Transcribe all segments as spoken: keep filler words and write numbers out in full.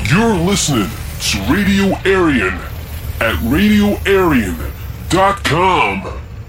You're listening to Radio Aryan at radio aryan dot com.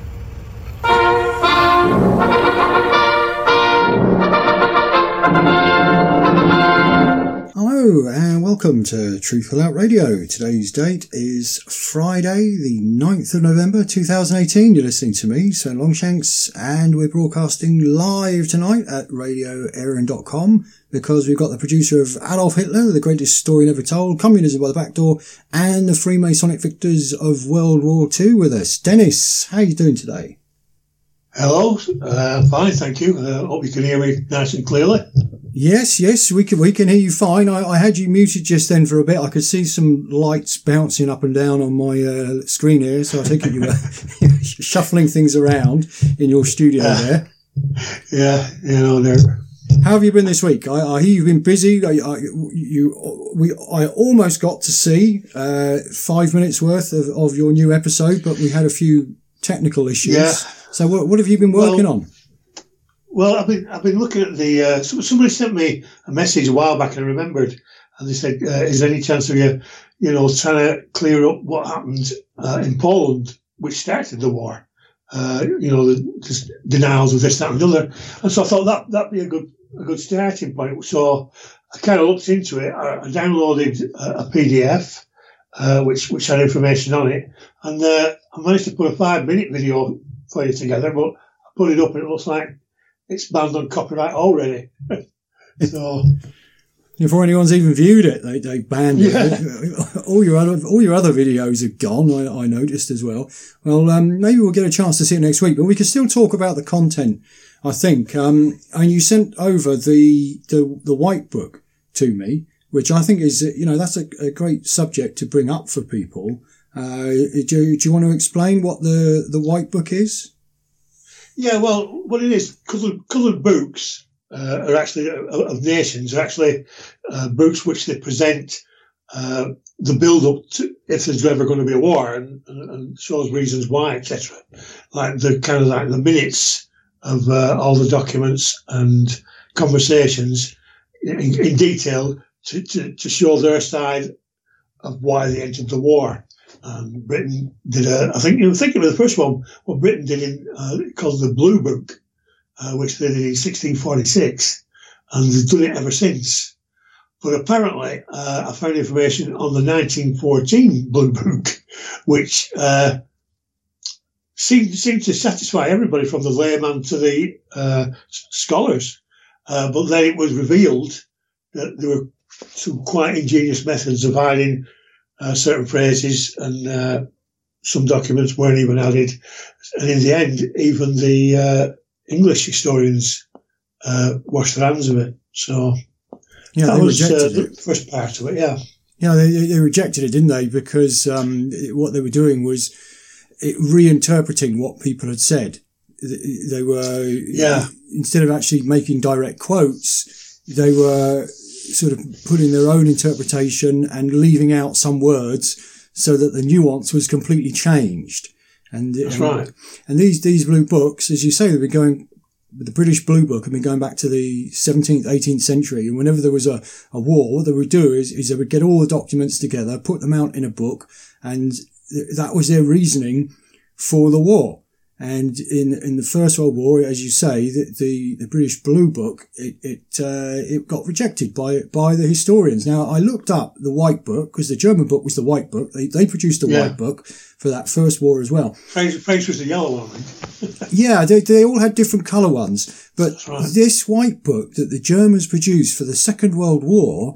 Hello and welcome to Truthful Out Radio. Today's date is Friday the ninth of November two thousand eighteen. You're listening to me, Sven Longshanks, and we're broadcasting live tonight at radio aryan dot com because we've got the producer of Adolf Hitler, the greatest story never told, Communism by the Back Door, and the Freemasonic victors of World War Two with us. Dennis, how are you doing today? Hello, uh, fine, thank you. I uh, hope you can hear me nice and clearly. Yes, yes, we can we can hear you fine. I, I had you muted just then for a bit. I could see some lights bouncing up and down on my uh, screen here, so I think you were shuffling things around in your studio uh, there. Yeah, you know, there. How have you been this week? I, I hear you've been busy. I, I, you, we, I almost got to see uh, five minutes worth of, of your new episode, but we had a few technical issues. Yeah. So what, what have you been working well, on? Well, I've been I've been looking at the. Uh, somebody sent me a message a while back, and I remembered, and they said, uh, "Is there any chance of you, you know, trying to clear up what happened uh, in Poland, which started the war? Uh, you know, the just denials of this, that, and the other." And so I thought that that'd be a good a good starting point. So I kind of looked into it. I, I downloaded a, a P D F uh, which which had information on it, and uh, I managed to put a five minute video for you together. But I put it up, and it looks like it's banned on copyright already. So, before anyone's even viewed it, they they banned yeah. it. All your other all your other videos are gone. I, I noticed as well. Well, um, maybe we'll get a chance to see it next week, but we can still talk about the content. I think. Um, and you sent over the the the white book to me, which I think is, you know, that's a, a great subject to bring up for people. Uh, do, do you want to explain what the the white book is? Yeah, well, what it is, coloured, coloured books uh, are actually, uh, of nations, are actually uh, books which they present uh, the build-up to if there's ever going to be a war, and, and, and shows reasons why, et cetera. Like the kind of like the minutes of uh, all the documents and conversations in, in detail to, to, to show their side of why they entered the war. Um, Britain did a, I think, you know, thinking of the first one, what Britain did in, uh, called the Blue Book, uh, which they did in sixteen forty-six, and they've done it ever since. But apparently, uh, I found information on the nineteen fourteen Blue Book, which, uh, seemed, seemed to satisfy everybody from the layman to the, uh, scholars. Uh, but then it was revealed that there were some quite ingenious methods of hiding Uh, certain phrases, and uh, some documents weren't even added. And in the end, even the uh, English historians uh, washed their hands of it. So yeah, that they was uh, rejected the it. first part of it, yeah. Yeah, they, they rejected it, didn't they? Because um, what they were doing was it reinterpreting what people had said. They were, yeah. instead of actually making direct quotes, they were sort of putting their own interpretation and leaving out some words so that the nuance was completely changed. And that's and, right. And these these blue books, as you say, they've been going. The British Blue Book have been going back to the seventeenth, eighteenth century, and whenever there was a, a war, what they would do is, is they would get all the documents together, put them out in a book, and th- that was their reasoning for the war. And in in the First World War, as you say, the the, the British Blue Book, it it uh, it got rejected by by the historians. Now, I looked up the White Book because the German book was the White Book. They they produced a yeah. White Book for that First War as well. French, French was the yellow one, I think. Yeah, they they all had different colour ones, but right. this White Book that the Germans produced for the Second World War,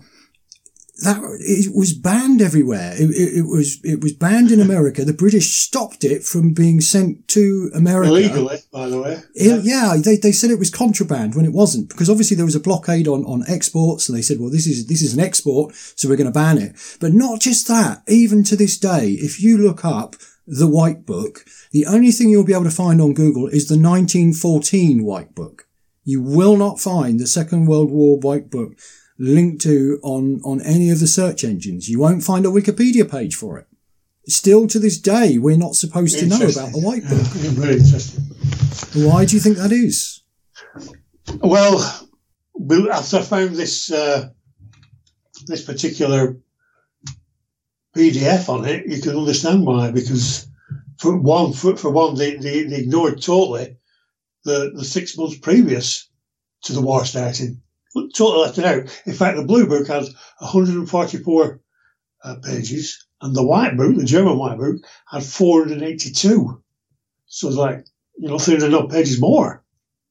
that it was banned everywhere. It, it, it was it was banned in America. The British stopped it from being sent to America illegally, by the way. Yeah, yeah they they said it was contraband when it wasn't, because obviously there was a blockade on, on exports, and they said, well, this is this is an export, so we're going to ban it. But not just that. Even to this day, if you look up the White Book, the only thing you'll be able to find on Google is the nineteen fourteen White Book. You will not find the Second World War White Book linked to on, on any of the search engines. You won't find a Wikipedia page for it. Still to this day, we're not supposed to know about the White Book. Yeah, very interesting. Why do you think that is? Well, after I found this uh, this particular P D F on it, you can understand why. Because for one, for, for one, they, they, they ignored totally the, the six months previous to the war starting. Totally left it out. In fact, the Blue Book had one hundred forty-four uh, pages, and the White Book, the German White Book, had four hundred eighty-two. So it's like, you know, three hundred pages more.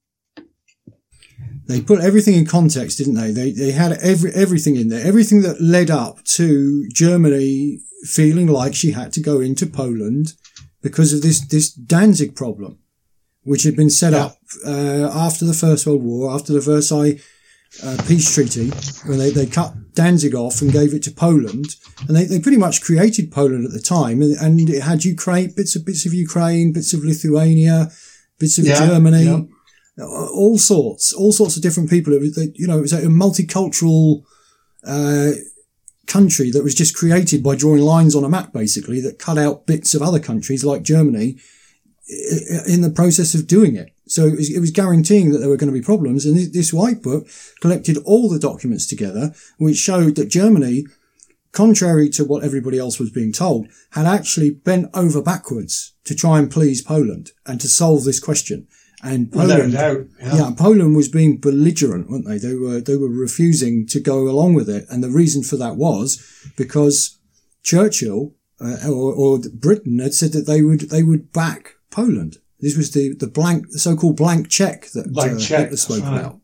They put everything in context, didn't they? They they had every everything in there, everything that led up to Germany feeling like she had to go into Poland because of this this Danzig problem, which had been set yeah. up uh, after the First World War, after the Versailles uh, peace treaty, when they, they cut Danzig off and gave it to Poland, and they, they pretty much created Poland at the time, and, and it had Ukraine, bits of bits of Ukraine, bits of Lithuania, bits of yeah, Germany, yeah. all sorts, all sorts of different people. It was, you know, it was a multicultural uh, country that was just created by drawing lines on a map, basically, that cut out bits of other countries like Germany in the process of doing it. So it was, it was guaranteeing that there were going to be problems. And this White Book collected all the documents together, which showed that Germany, contrary to what everybody else was being told, had actually bent over backwards to try and please Poland and to solve this question. And Poland, doubt, yeah. yeah, Poland was being belligerent, weren't they? They were, they were refusing to go along with it. And the reason for that was because Churchill, uh, or, or Britain had said that they would, they would back Poland. This was the, the blank, the so-called blank check that blank uh, check, Hitler spoke right. about.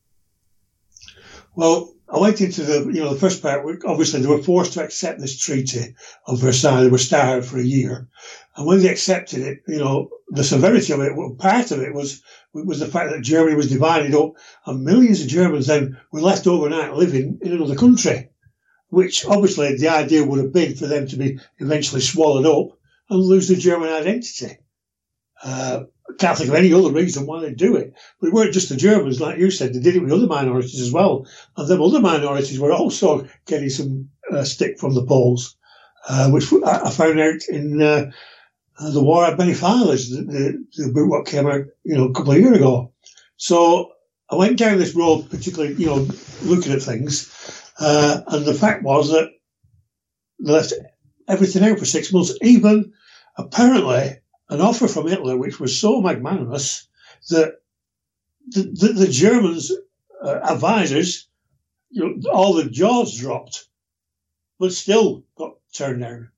Well, I went into the, you know, the first part. Obviously, they were forced to accept this treaty of Versailles. They were starved for a year, and when they accepted it, you know, the severity of it. Well, part of it was was the fact that Germany was divided up, and millions of Germans then were left overnight living in another country, which obviously the idea would have been for them to be eventually swallowed up and lose their German identity. Uh, I can't think of any other reason why they'd do it. But it weren't just the Germans, like you said. They did it with other minorities as well. And them other minorities were also getting some uh, stick from the Poles, uh, which I, I found out in uh, the War at Benny-Fowler's, the, the, the book what came out, you know, a couple of years ago. So I went down this road, particularly, you know, looking at things. Uh, and the fact was that they left everything out for six months, even apparently an offer from Hitler, which was so magnanimous that the, the, the Germans' uh, advisors, you know, all the jaws dropped, but still got turned down.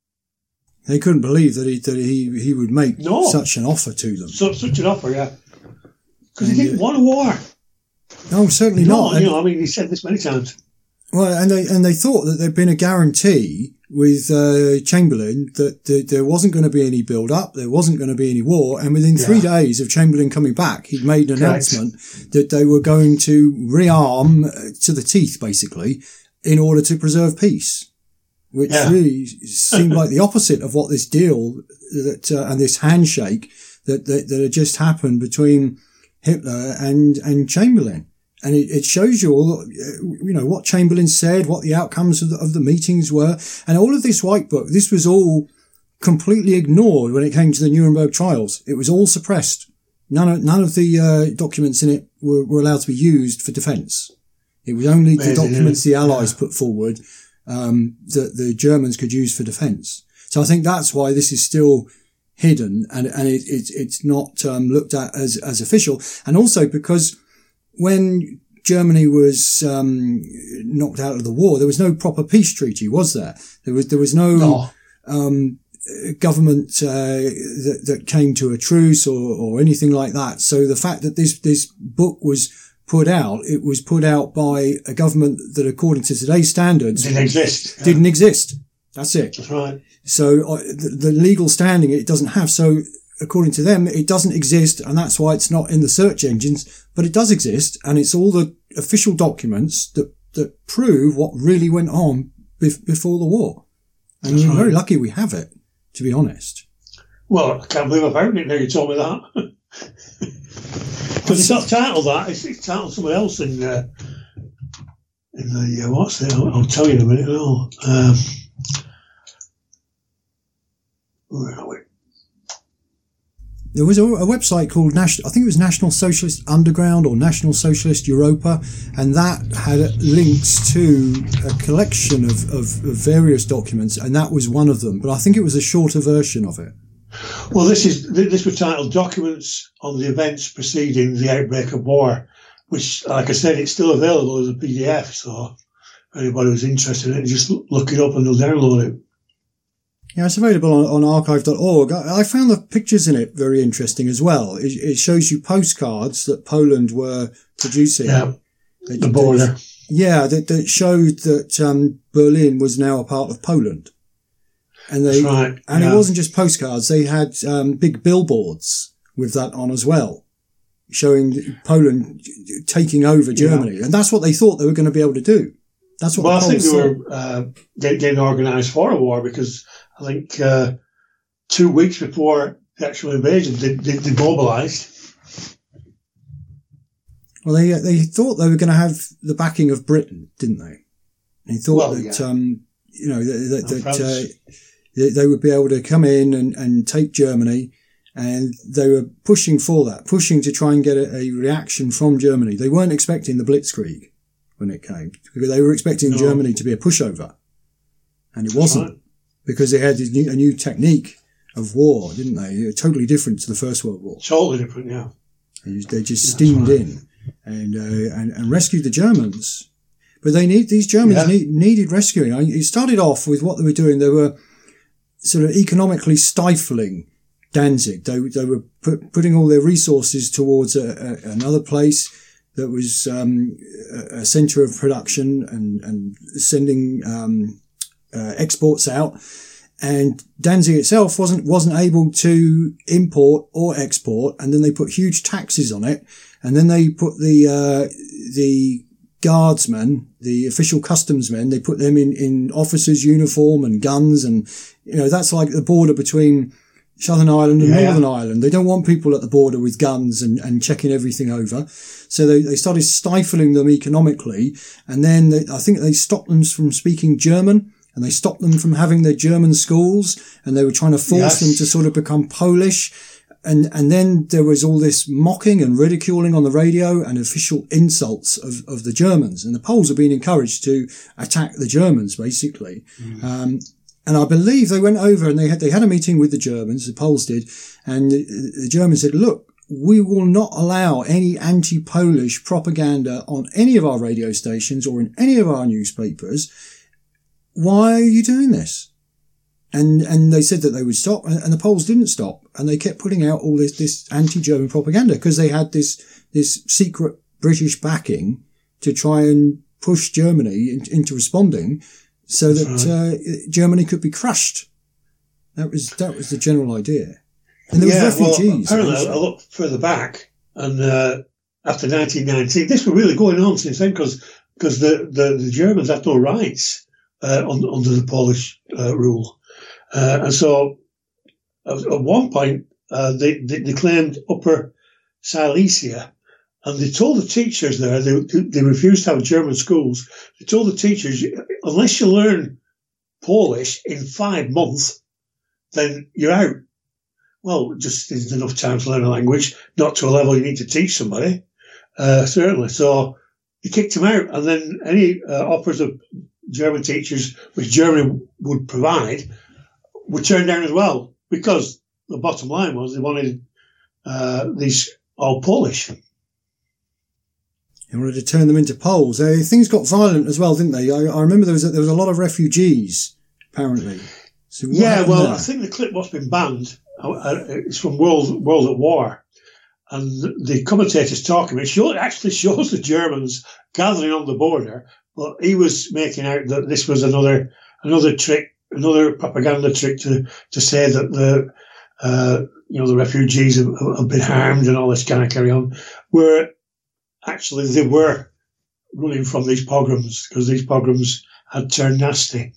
They couldn't believe that he that he, he would make no. such an offer to them. So, such an offer, yeah. Because he didn't want a war. No, certainly no, not. You know, I mean, he said this many times. Well, and they and they thought that there'd been a guarantee with uh, Chamberlain that th- there wasn't going to be any build-up, there wasn't going to be any war, and within three yeah. days of Chamberlain coming back, he'd made an Correct. announcement that they were going to rearm to the teeth, basically, in order to preserve peace, which yeah. really seemed like the opposite of what this deal that uh, and this handshake that, that that had just happened between Hitler and and Chamberlain. And it, it shows you all, you know, what Chamberlain said, what the outcomes of the, of the meetings were. And all of this White Book, this was all completely ignored when it came to the Nuremberg trials. It was all suppressed. None of, none of the uh, documents in it were, were allowed to be used for defence. It was only the documents the Allies put forward um, that the Germans could use for defence. So I think that's why this is still hidden and, and it, it, it's not um, looked at as, as official. And also because when Germany was um, knocked out of the war, there was no proper peace treaty, was there? There was there was no, no. Um, government uh, that, that came to a truce or, or anything like that. So the fact that this this book was put out, it was put out by a government that, according to today's standards, didn't exist. Didn't yeah. exist. That's it. That's right. So uh, the, the legal standing it doesn't have. So according to them, it doesn't exist, and that's why it's not in the search engines. But it does exist, and it's all the official documents that, that prove what really went on bef- before the war. And That's we're right. very lucky we have it, to be honest. Well, I can't believe I found it now you told me that. Because it's not titled that, it's, it's titled something else in, uh, in the, uh, what's it? I'll, I'll tell you in a minute. Oh, um, where are we? there was a, a website called National, I think it was National Socialist Underground or National Socialist Europa, and that had links to a collection of, of, of various documents, and that was one of them. But I think it was a shorter version of it. Well, this is this was titled "Documents on the Events Preceding the Outbreak of War," which, like I said, it's still available as a P D F. So if anybody was interested in it, just look it up and they'll download it. Yeah, it's available on, on archive dot org. I, I found the pictures in it very interesting as well. It, it shows you postcards that Poland were producing. Yeah, that, the border. That, yeah, that, that showed that um, Berlin was now a part of Poland. And they, That's right. And yeah. it wasn't just postcards. They had um, big billboards with that on as well, showing Poland taking over Germany. Yeah. And that's what they thought they were going to be able to do. That's what well, the I think they said. were uh, getting organised for a war, because I think uh, two weeks before the actual invasion, they, they, they mobilised. Well, they they thought they were going to have the backing of Britain, didn't they? They thought well, that yeah. um, you know that, that, that uh, they, they would be able to come in and, and take Germany, and they were pushing for that, pushing to try and get a, a reaction from Germany. They weren't expecting the Blitzkrieg when it came, because they were expecting no. Germany to be a pushover, and it wasn't. Right. Because they had a new, a new technique of war, didn't they? Totally different to the First World War. Totally different, yeah. And they just yeah, steamed right. in and, uh, and and rescued the Germans. But they need these Germans yeah. need, needed rescuing. I mean, it started off with what they were doing. They were sort of economically stifling Danzig. They they were put, putting all their resources towards a, a, another place that was um, a, a centre of production and and sending. Um, Uh, exports out, and Danzig itself wasn't wasn't able to import or export, and then they put huge taxes on it, and then they put the uh, the guardsmen, the official customs men, they put them in in officers' uniform and guns, and you know that's like the border between Southern Ireland and yeah. Northern Ireland. They don't want people at the border with guns and, and checking everything over. So they, they started stifling them economically, and then they, I think they stopped them from speaking German. And they stopped them from having their German schools, and they were trying to force yes. them to sort of become Polish. And, and then there was all this mocking and ridiculing on the radio and official insults of, of the Germans. And the Poles were being encouraged to attack the Germans, basically. Mm. Um, and I believe they went over and they had, they had a meeting with the Germans, the Poles did, and the, the Germans said, look, we will not allow any anti-Polish propaganda on any of our radio stations or in any of our newspapers. Why are you doing this? And, and they said that they would stop, and the Poles didn't stop, and they kept putting out all this, this anti-German propaganda, because they had this, this secret British backing to try and push Germany in, into responding so that, right. uh, Germany could be crushed. That was, that was the general idea. And there yeah, was refugees. Well, apparently, I look further back, and, uh, after nineteen nineteen, this was really going on since then, because, because the, the, the Germans had no rights. Uh, on, under the Polish uh, rule. Uh, and so at, at one point, uh, they, they, they claimed Upper Silesia, and they told the teachers there, they, they refused to have German schools. They told the teachers, unless you learn Polish in five months, then you're out. Well, just isn't enough time to learn a language, not to a level you need to teach somebody, uh, certainly. So they kicked them out, and then any uh, offers of German teachers, which Germany would provide, were turned down as well, because the bottom line was they wanted uh, these all Polish. They wanted to turn them into Poles. Uh, things got violent as well, didn't they? I, I remember there was a, there was a lot of refugees, apparently. So yeah, well, there? I think the clip what's been banned. Uh, it's from World World at War, and the commentators talking. It, show, it actually shows the Germans gathering on the border. But he was making out that this was another another trick, another propaganda trick to, to say that the uh, you know the refugees have, have been harmed and all this kind of carry on. Where actually they were running from these pogroms, because these pogroms had turned nasty.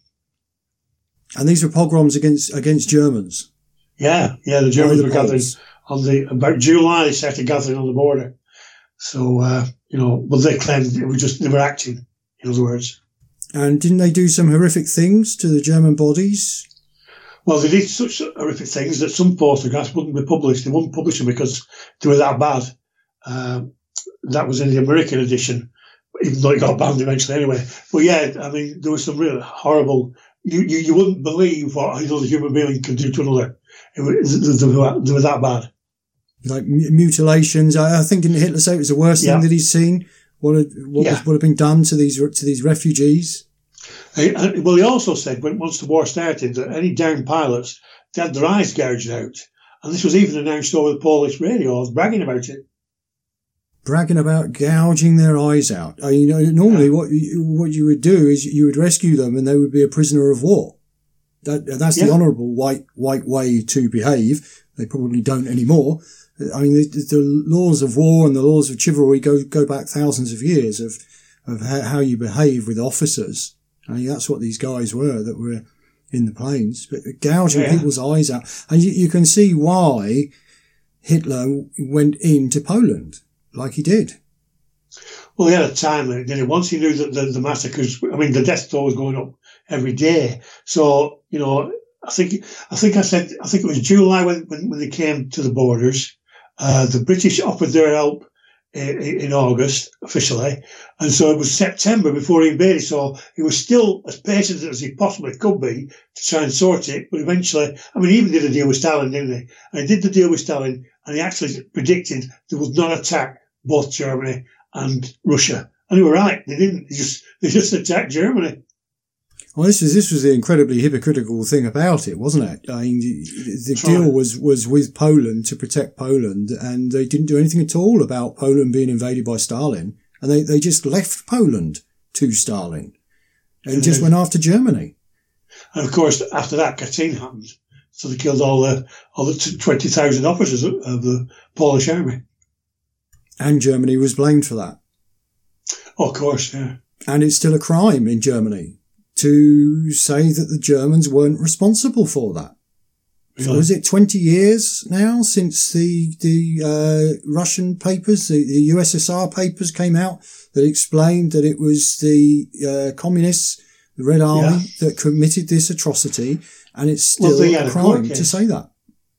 And these were pogroms against against Germans. Yeah, yeah, the Germans the were gathering on the about July. They started gathering on the border. So uh, you know, but they claimed it was just they were acting. In other words. And didn't they do some horrific things to the German bodies? Well, they did such horrific things that some photographs wouldn't be published. They wouldn't publish them because they were that bad. Um, that was in the American edition, even though it got banned eventually anyway. But yeah, I mean, there was some really horrible. You, you, you wouldn't believe what another human being could do to another. It was, they, were, they were that bad. Like mutilations. I, I think Hitler said it was the worst yeah. thing that he's seen. What had, what yeah. was, would have been done to these to these refugees? And, well, he also said when once the war started that any downed pilots, they had their eyes gouged out, and this was even announced over the Polish radio. I was bragging about it. Bragging about gouging their eyes out. I mean, you know, normally, yeah. what you, what you would do is you would rescue them, and they would be a prisoner of war. That that's yeah. the honourable white white way to behave. They probably don't anymore. I mean, the, the laws of war and the laws of chivalry go go back thousands of years of of how, how you behave with officers. I mean, that's what these guys were that were in the planes, but gouging yeah. people's eyes out. And you, you can see why Hitler went into Poland like he did. Well, he had a time limit, didn't he? Once he knew that the, the massacres, I mean, the death toll was going up every day. So, you know, I think I think I said, I think it was July when, when, when they came to the borders. Uh, the British offered their help in, in August, officially. And so it was September before he invaded. So he was still as patient as he possibly could be to try and sort it. But eventually, I mean, he even did a deal with Stalin, didn't he? And he did the deal with Stalin, and he actually predicted they would not attack both Germany and Russia. And they were right. They didn't. They just, they just attacked Germany. Well, this was this was the incredibly hypocritical thing about it, wasn't it? I mean, the, the deal was, was with Poland to protect Poland, and they didn't do anything at all about Poland being invaded by Stalin, and they, they just left Poland to Stalin and, and just they, went after Germany. And of course, after that, Katyn happened, so they killed all the all the twenty thousand officers of, of the Polish army, and Germany was blamed for that. Oh, of course, yeah. And it's still a crime in Germany to say that the Germans weren't responsible for that. Really? So is it twenty years now since the the uh, Russian papers, the, the U S S R papers came out that explained that it was the uh, communists, the Red Army, yeah. that committed this atrocity, and it's still well, a crime to say that.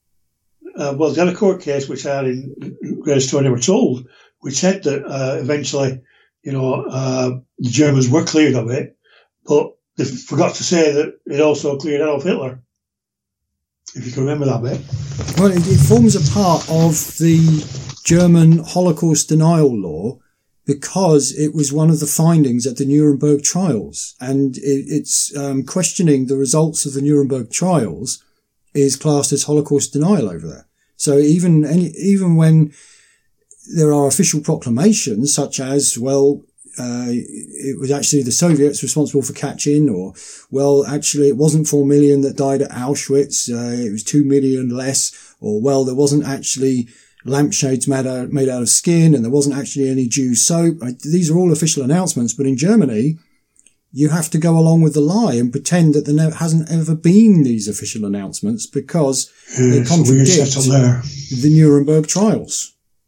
Uh, well, they had a court case which I had in Great Story Never Told, which said that uh, eventually, you know, uh, the Germans were cleared of it, but they forgot to say that it also cleared Adolf Hitler, if you can remember that bit. Well, it, it forms a part of the German Holocaust denial law because it was one of the findings at the Nuremberg trials. And it, it's um, questioning the results of the Nuremberg trials is classed as Holocaust denial over there. So even any, even when there are official proclamations such as, well, Uh, it was actually the Soviets responsible for Katyn, or, well, actually it wasn't four million that died at Auschwitz, uh, it was two million less, or, well, there wasn't actually lampshades made out, made out of skin, and there wasn't actually any Jew soap. These are all official announcements, but in Germany, you have to go along with the lie and pretend that there hasn't ever been these official announcements because yes, they contradict the Nuremberg trials.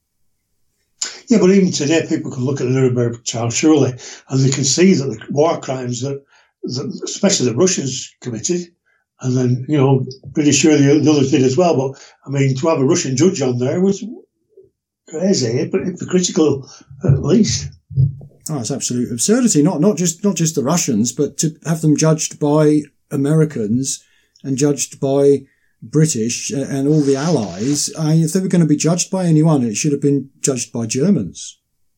Yeah, but even today, people can look at the Nuremberg trial, surely, and they can see that the war crimes that, that especially the Russians committed, and then, you know, pretty sure the, the others did as well. But, I mean, to have a Russian judge on there was crazy, but hypocritical at least. Oh, it's absolute absurdity. Not, not just, not just the Russians, but to have them judged by Americans and judged by British and all the allies. I mean, if they were going to be judged by anyone, it should have been judged by Germans.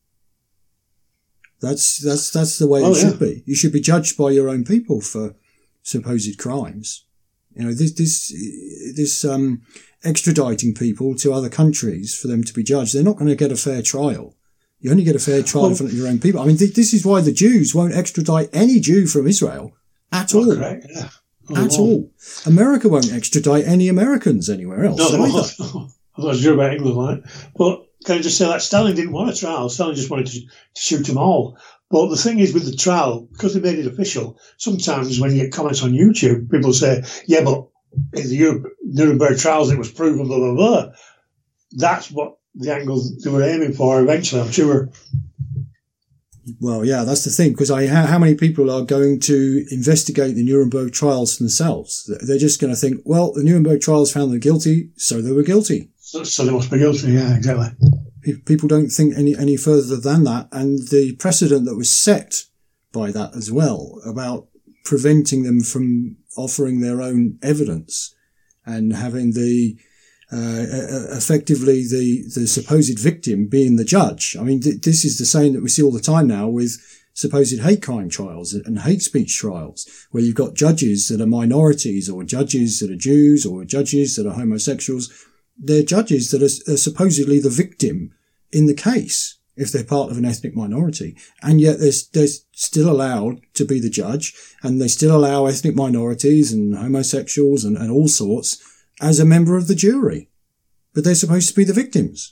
That's, that's, that's the way oh, it yeah. should be. You should be judged by your own people for supposed crimes. You know, this, this, this, um, extraditing people to other countries for them to be judged, they're not going to get a fair trial. You only get a fair trial well, in front of your own people. I mean, th- this is why the Jews won't extradite any Jew from Israel at all. Correct, yeah. Oh, at all. America won't extradite any Americans anywhere else. No, they won't. I'm not sure about England, right? But can I just say that Stalin didn't want a trial. Stalin just wanted to, to shoot them all. But the thing is with the trial, because they made it official, sometimes when you get comments on YouTube, people say, yeah, but in the Nuremberg trials it was proven, blah, blah, blah. That's what the angle they were aiming for eventually, I'm sure. Well, yeah, that's the thing, because I, how, how many people are going to investigate the Nuremberg trials themselves? They're just going to think, well, the Nuremberg trials found them guilty, so they were guilty. So, so they must be guilty, yeah, exactly. People don't think any, any further than that, and the precedent that was set by that as well, about preventing them from offering their own evidence and having the Uh, effectively the, the supposed victim being the judge. I mean, th- this is the same that we see all the time now with supposed hate crime trials and hate speech trials, where you've got judges that are minorities or judges that are Jews or judges that are homosexuals. They're judges that are, are supposedly the victim in the case if they're part of an ethnic minority. And yet they're, they're still allowed to be the judge, and they still allow ethnic minorities and homosexuals and, and all sorts as a member of the jury, but they're supposed to be the victims.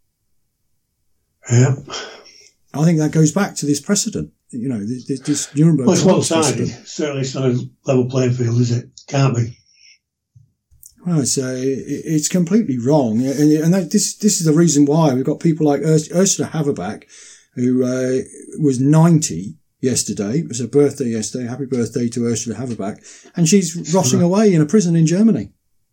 Yeah. I think that goes back to this precedent, you know, this, this Nuremberg. Well, it's one-sided. Certainly it's not a level playing field, is it? Can't be. Well, it's, uh, it's completely wrong. And, and that, this, this is the reason why we've got people like Urs- Ursula Haverback, who, uh, was ninety yesterday. It was her birthday yesterday. Happy birthday to Ursula Haverback. And she's rotting away in a prison in Germany.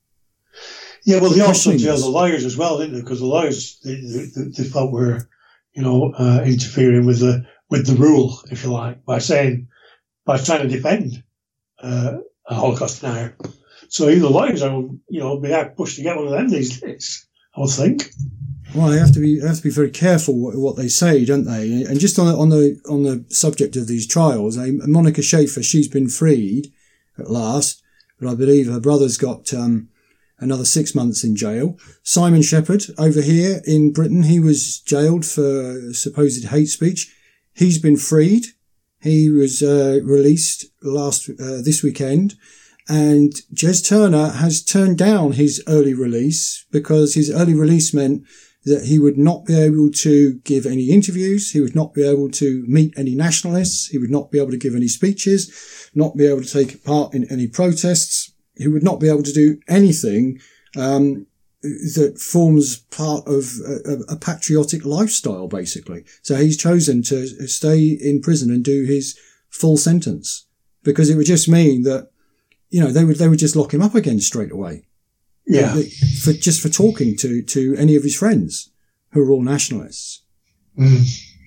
Yeah, well, they also jailed the lawyers as well, didn't they? Because the lawyers, they, they, they felt were, you know, uh, interfering with the with the rule, if you like, by saying, by trying to defend uh, a Holocaust denier. So even the lawyers are, you know, being pushed to get one of them these days, I would think. Well, they have to be they have to be very careful what, what they say, don't they? And just on the on the on the subject of these trials, eh, Monica Schaefer, she's been freed at last, but I believe her brother's got um, another six months in jail. Simon Shepherd over here in Britain, he was jailed for supposed hate speech. He's been freed. He was uh, released last uh, this weekend. And Jez Turner has turned down his early release because his early release meant that he would not be able to give any interviews. He would not be able to meet any nationalists. He would not be able to give any speeches, not be able to take part in any protests. He would not be able to do anything um, that forms part of a, a patriotic lifestyle, basically. So he's chosen to stay in prison and do his full sentence because it would just mean that, you know, they would they would just lock him up again straight away. Yeah, for just for talking to to any of his friends who are all nationalists. Mm.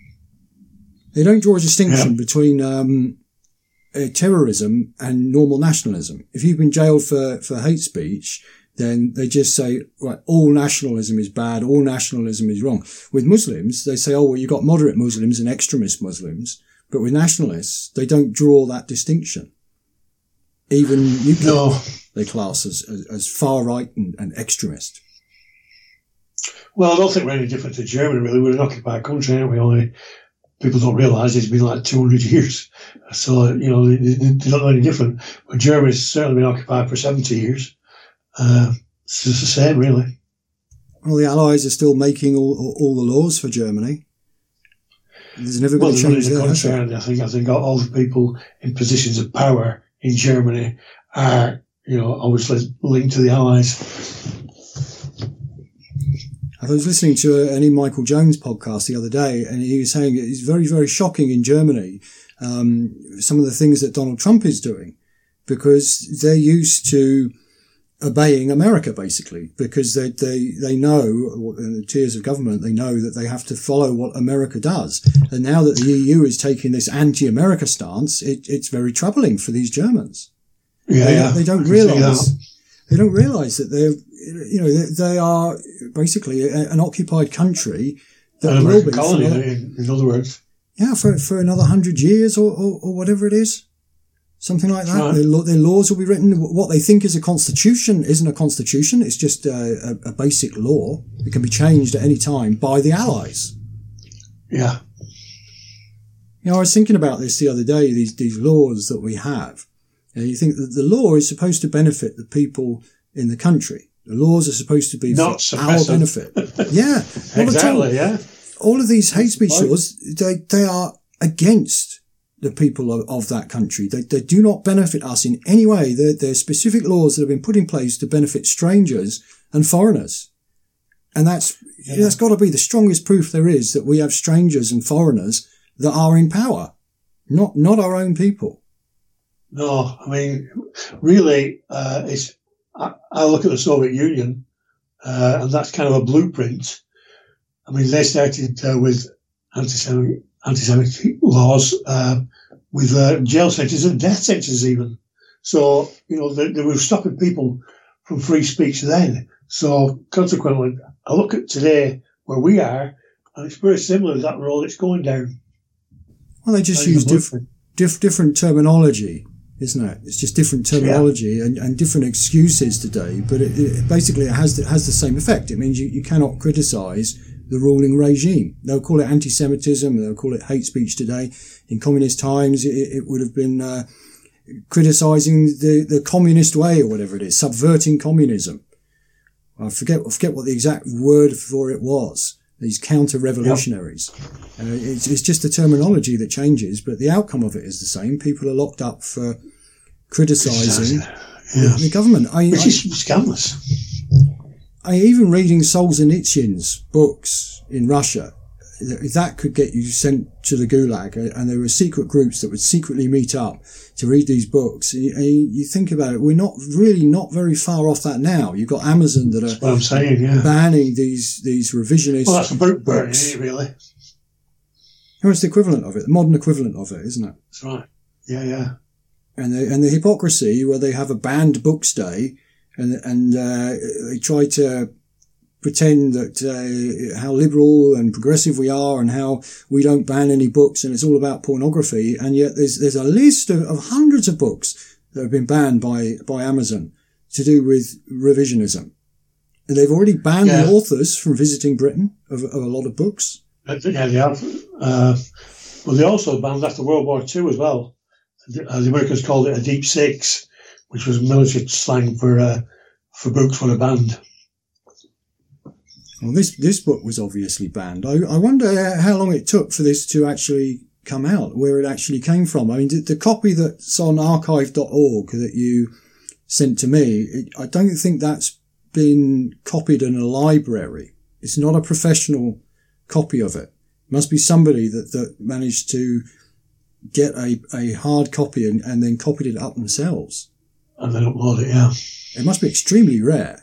They don't draw a distinction yeah. between um, uh, terrorism and normal nationalism. If you've been jailed for for hate speech, then they just say, right, all nationalism is bad, all nationalism is wrong. With Muslims, they say, oh well, you've got moderate Muslims and extremist Muslims, but with nationalists, they don't draw that distinction. Even U KIP, no. they class as, as, as far right and, and extremist. Well, I don't think we're any different to Germany, really. We're an occupied country, aren't we? Only people don't realise it's been like two hundred years. So, you know, they, they don't know any different. But Germany's certainly been occupied for seventy years. Uh, it's just the same, really. Well, the Allies are still making all, all, all the laws for Germany. There's never been well, a change there. Country, I think, I think all the people in positions of power in Germany are, you know, obviously linked to the Allies. I was listening to an E. Michael Jones podcast the other day, and he was saying it's very, very shocking in Germany, um, some of the things that Donald Trump is doing, because they're used to obeying America, basically, because they, they, they know, in the tiers of government, they know that they have to follow what America does. And now that the E U is taking this anti-America stance, it, it's very troubling for these Germans. Yeah, they, yeah. they don't realise, they don't realise that they're, you know, they, they are basically a, an occupied country that an will American be colony, for, in, in other words. Yeah, for, for another hundred years or, or, or whatever it is. Something like that. Right. Their, their laws will be written. What they think is a constitution isn't a constitution. It's just a, a, a basic law. It can be changed at any time by the Allies. Yeah. You know, I was thinking about this the other day, these, these laws that we have. And you think that the law is supposed to benefit the people in the country. The laws are supposed to be Not for our benefit. Yeah. Well, exactly, yeah. All of these hate speech laws, they, they are against the people of, of that country. They, they do not benefit us in any way. They're, they're specific laws that have been put in place to benefit strangers and foreigners. And that's, yeah. that's got to be the strongest proof there is that we have strangers and foreigners that are in power, not not our own people. No, I mean, really, uh, it's. I, I look at the Soviet Union, uh, and that's kind of a blueprint. I mean, they started uh, with anti-Semitic, anti-Semitic laws, uh, with uh, jail sentences and death sentences even. So, you know, they, they were stopping people from free speech then. So, consequently, I look at today where we are, and it's very similar to that road it's going down. Well, they just use different diff, different terminology, isn't it? It's just different terminology yeah. and, and different excuses today, but it, it basically it has it has the same effect. It means you, you cannot criticise the ruling regime. They'll call it anti-Semitism, they'll call it hate speech today. In communist times, it, it would have been uh, criticising the, the communist way or whatever it is, subverting communism. I forget, I forget what the exact word for it was. These counter-revolutionaries. Yep. Uh, it's, it's just the terminology that changes, but the outcome of it is the same. People are locked up for criticising yeah. the, the government. I, Which I, is scandalous. I even reading Solzhenitsyn's books in Russia, that could get you sent to the gulag, and there were secret groups that would secretly meet up to read these books. And you, you think about it, we're not really not very far off that now. You've got Amazon that are that's what I'm saying, yeah. banning these these revisionist. Well, that's a book burning, isn't it, really? Well, it's the equivalent of it, the modern equivalent of it, isn't it? That's right. Yeah, yeah. And the and the hypocrisy where they have a banned books day, and and uh, they try to pretend that uh, how liberal and progressive we are and how we don't ban any books and it's all about pornography, and yet there's there's a list of, of hundreds of books that have been banned by by Amazon to do with revisionism, and they've already banned yeah. the authors from visiting Britain of, of a lot of books. Yeah, they have. Uh, well, they also banned after World War Two as well. The, uh, the Americans called it a Deep Six, which was military slang for uh, for books that were banned. Well, this this book was obviously banned. I, I wonder how long it took for this to actually come out, where it actually came from. I mean, the, the copy that's on archive dot org that you sent to me, it, I don't think that's been copied in a library. It's not a professional copy of it. It must be somebody that, that managed to get a, a hard copy and, and then copied it up themselves. And then upload it, yeah. It must be extremely rare.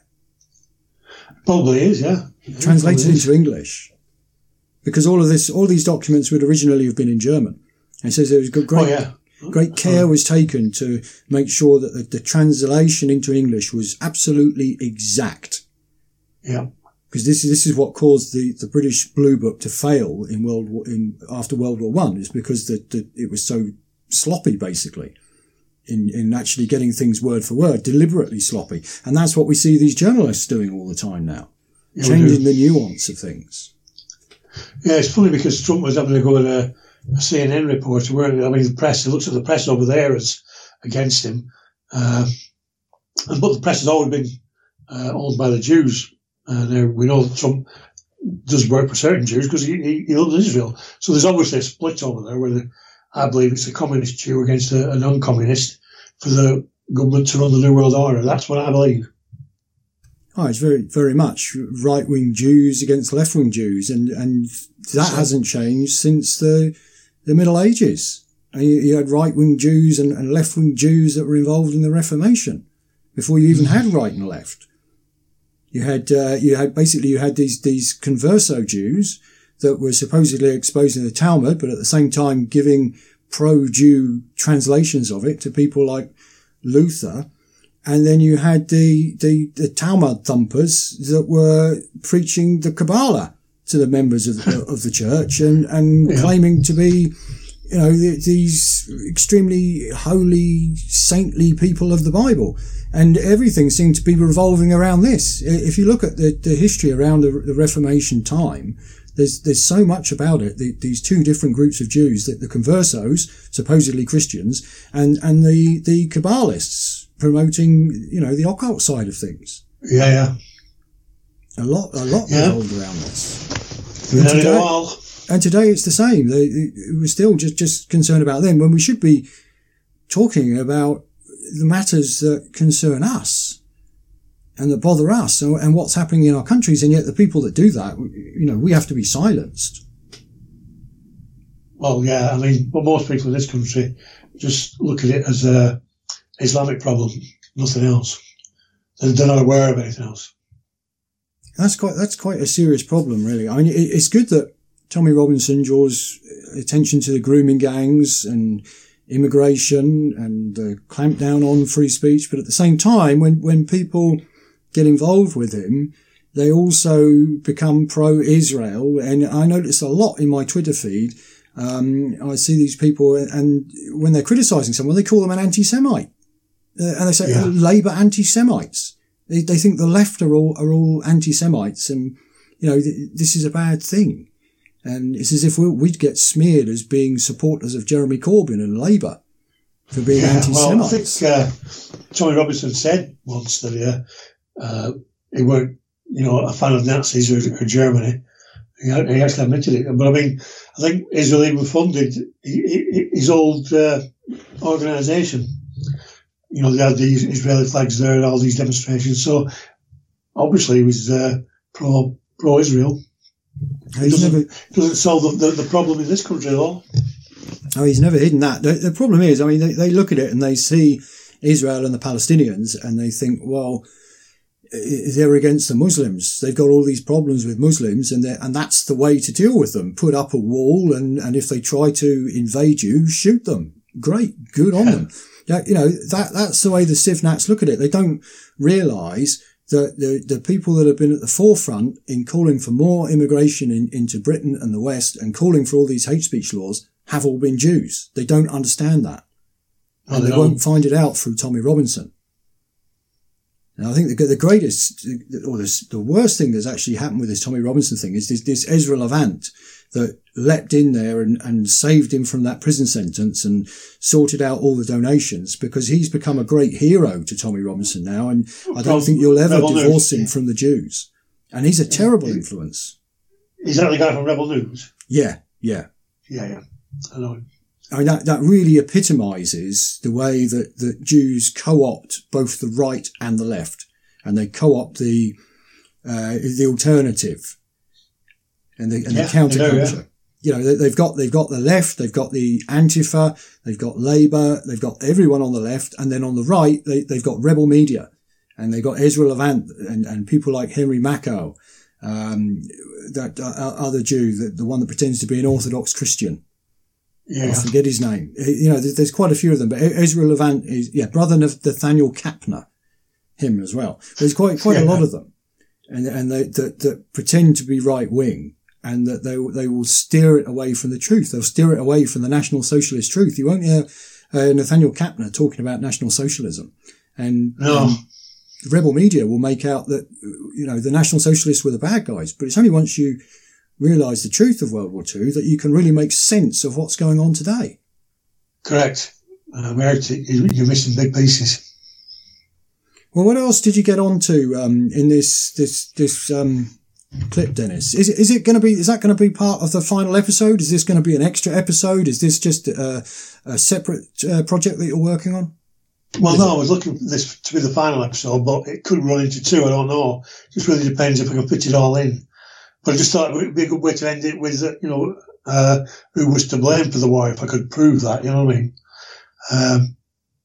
Probably is, yeah. Translated is. into English. Because all of this, all these documents would originally have been in German. And it says there was great, oh, yeah. great care was taken to make sure that the, the translation into English was absolutely exact. Yeah. Because this is, this is what caused the, the British Blue Book to fail in World War, in, after World War One, is because the, the, it was so sloppy, basically. In, in actually getting things word for word, deliberately sloppy. And that's what we see these journalists doing all the time now. Yeah, changing the nuance of things. Yeah, it's funny because Trump was having to go at a, a C N N reporter, weren't he? I mean, the press, he looks at the press over there as against him. Uh, and, but the press has always been uh, owned by the Jews. And uh, we know that Trump does work for certain Jews because he, he, he loves Israel. So there's obviously a split over there where the, I believe it's a communist Jew against a, a non-communist for the government to run the New World Order. That's what I believe. Oh, it's very, very much right-wing Jews against left-wing Jews, and, and that so, hasn't changed since the the Middle Ages. And you, you had right-wing Jews and, and left-wing Jews that were involved in the Reformation before you even had right and left. You had uh, you had basically you had these these converso Jews that were supposedly exposing the Talmud, but at the same time giving pro-Jew translations of it to people like Luther. And then you had the, the, the Talmud thumpers that were preaching the Kabbalah to the members of, of the church and, and yeah. claiming to be, you know, these extremely holy, saintly people of the Bible. And everything seemed to be revolving around this. If you look at the, the history around the, the Reformation time, There's there's so much about it. The, these two different groups of Jews, the, the conversos, supposedly Christians, and and the the Kabbalists promoting, you know, the occult side of things. Yeah, yeah. A lot, a lot yeah. revolved around this. And today, a while. and today it's the same. They, we're still just just concerned about them when we should be talking about the matters that concern us and that bother us and what's happening in our countries. And yet the people that do that, you know, we have to be silenced. Well, yeah, I mean, but most people in this country just look at it as a Islamic problem, nothing else. They're not aware of anything else. That's quite that's quite a serious problem, really. I mean, it's good that Tommy Robinson draws attention to the grooming gangs and immigration and uh, clamp down on free speech, but at the same time, when when people get involved with him, they also become pro-Israel. And I notice a lot in my Twitter feed. Um, I see these people, and when they're criticising someone, they call them an anti-Semite, uh, and they say yeah. Labour anti-Semites. They, they think the left are all are all anti-Semites, and you know th- this is a bad thing. And it's as if we, we'd get smeared as being supporters of Jeremy Corbyn and Labour for being yeah, anti-Semites. Well, I think uh, Tommy Robinson said once that uh, uh, he weren't, you know, a fan of Nazis or, or Germany. He, he actually admitted it. But I mean, I think Israel even funded his old uh, organisation. You know, they had the Israeli flags there and all these demonstrations. So obviously he was uh, pro pro Israel. It doesn't, never, doesn't solve the, the, the problem in this country at all. Oh, he's never hidden that. The, the problem is, I mean, they, they look at it and they see Israel and the Palestinians and they think, well, they're against the Muslims. They've got all these problems with Muslims, and and that's the way to deal with them. Put up a wall, and, and if they try to invade you, shoot them. Great, good on them. You know, that that's the way the Sivnats look at it. They don't realise that the, the people that have been at the forefront in calling for more immigration in, into Britain and the West and calling for all these hate speech laws have all been Jews. They don't understand that. And oh, they, they won't find it out through Tommy Robinson. And I think the, the greatest, or the, the worst thing that's actually happened with this Tommy Robinson thing is this, this Ezra Levant that leapt in there and, and saved him from that prison sentence and sorted out all the donations, because he's become a great hero to Tommy Robinson now. And I don't think you'll ever Rebel divorce News. him from the Jews. And he's a terrible influence. Is that the guy from Rebel News? Yeah, yeah. Yeah, yeah. I know him. I mean, that, that really epitomises the way that, that Jews co-opt both the right and the left. And they co-opt the, uh, the alternative and the, and yeah, the counterculture. Yeah. You know, they, they've got, they've got the left, they've got the Antifa, they've got Labour, they've got everyone on the left. And then on the right, they, they've got rebel media, and they've got Ezra Levant and, and people like Henry Makow, um, that uh, other Jew, the, the one that pretends to be an Orthodox Christian. Yeah. I forget his name. You know, there's, there's quite a few of them, but Ezra Levant is, yeah, brother of Nathaniel Kapner, him as well. There's quite, quite yeah. a lot of them. And, and they, that, that pretend to be right wing, and that they, they will steer it away from the truth. They'll steer it away from the National Socialist truth. You won't hear uh, Nathaniel Kapner talking about National Socialism. And, no. um, the rebel media will make out that, you know, the National Socialists were the bad guys. But it's only once you realise the truth of World War Two that you can really make sense of what's going on today. Correct. Uh, you're missing big pieces. Well, what else did you get onto um, in this this this um, clip, Dennis? Is it is it going to be? Is that going to be part of the final episode? Is this going to be an extra episode? Is this just a, a separate uh, project that you're working on? Well, no, I was looking for this to be the final episode, but it could run into two. I don't know. It just really depends if I can fit it all in. But I just thought it would be a good way to end it with, uh, you know, uh, who was to blame for the war, if I could prove that, you know what I mean? Um,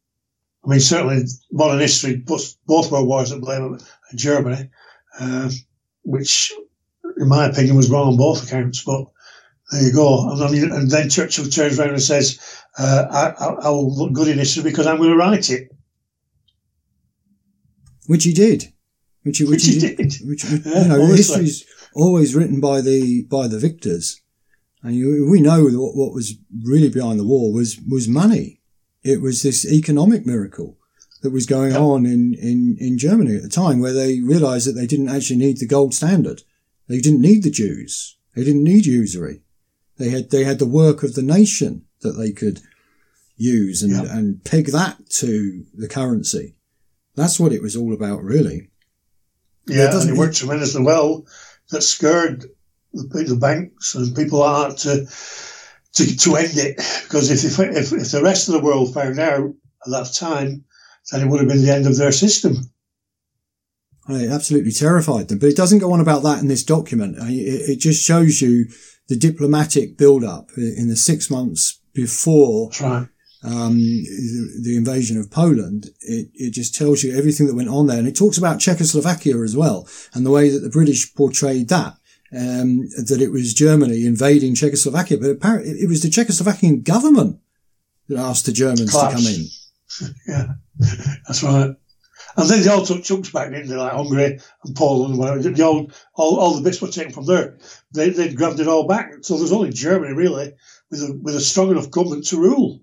I mean, certainly modern history puts both world wars at blame of Germany, uh, which, in my opinion, was wrong on both accounts, but there you go. And then, and then Churchill turns around and says, uh, I, I, I will look good in history because I'm going to write it. Which he did. Which, which, which he did. did. Which, yeah, you know, history's always written by the by the victors, and you, we know what, what was really behind the war was was money. It was this economic miracle that was going yeah. on in, in, in Germany at the time, where they realised that they didn't actually need the gold standard. They didn't need the Jews. They didn't need usury. They had they had the work of the nation that they could use and, yeah. and peg that to the currency. That's what it was all about, really. Yeah, it and it worked tremendously well. That scared the, the banks and people like that to, to to end it, because if, if if the rest of the world found out at that time, then it would have been the end of their system. It absolutely terrified them. But it doesn't go on about that in this document. It, it just shows you the diplomatic build-up in the six months before That's right. um, the, the invasion of Poland, it, it just tells you everything that went on there. And it talks about Czechoslovakia as well, and the way that the British portrayed that, um, that it was Germany invading Czechoslovakia. But apparently it was the Czechoslovakian government that asked the Germans Class. to come in. Yeah, that's right. And then they all took chunks back, didn't they, like Hungary and Poland and whatever. The old, all, all the bits were taken from there. They, they grabbed it all back. So there's only Germany, really, with a, with a strong enough government to rule.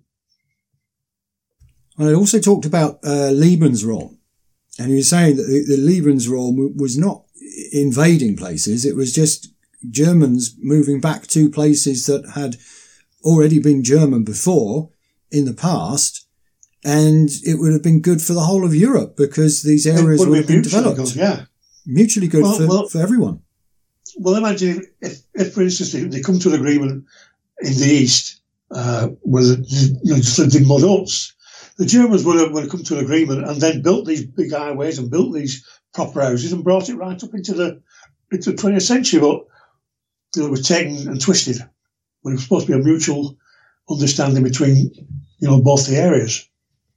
And it also talked about uh, Lebensraum. And he was saying that the, the Lebensraum was not invading places. It was just Germans moving back to places that had already been German before in the past. And it would have been good for the whole of Europe because these areas would, would have been developed. Good, yeah. Mutually good well, for, well, for everyone. Well, imagine if, if, if for instance, they, they come to an agreement in the East, uh, where the, you know, just lived in mud huts. The Germans would have, would have come to an agreement and then built these big highways and built these proper houses and brought it right up into the, into the twentieth century. But you know, it was taken and twisted when it was supposed to be a mutual understanding between, you know, both the areas.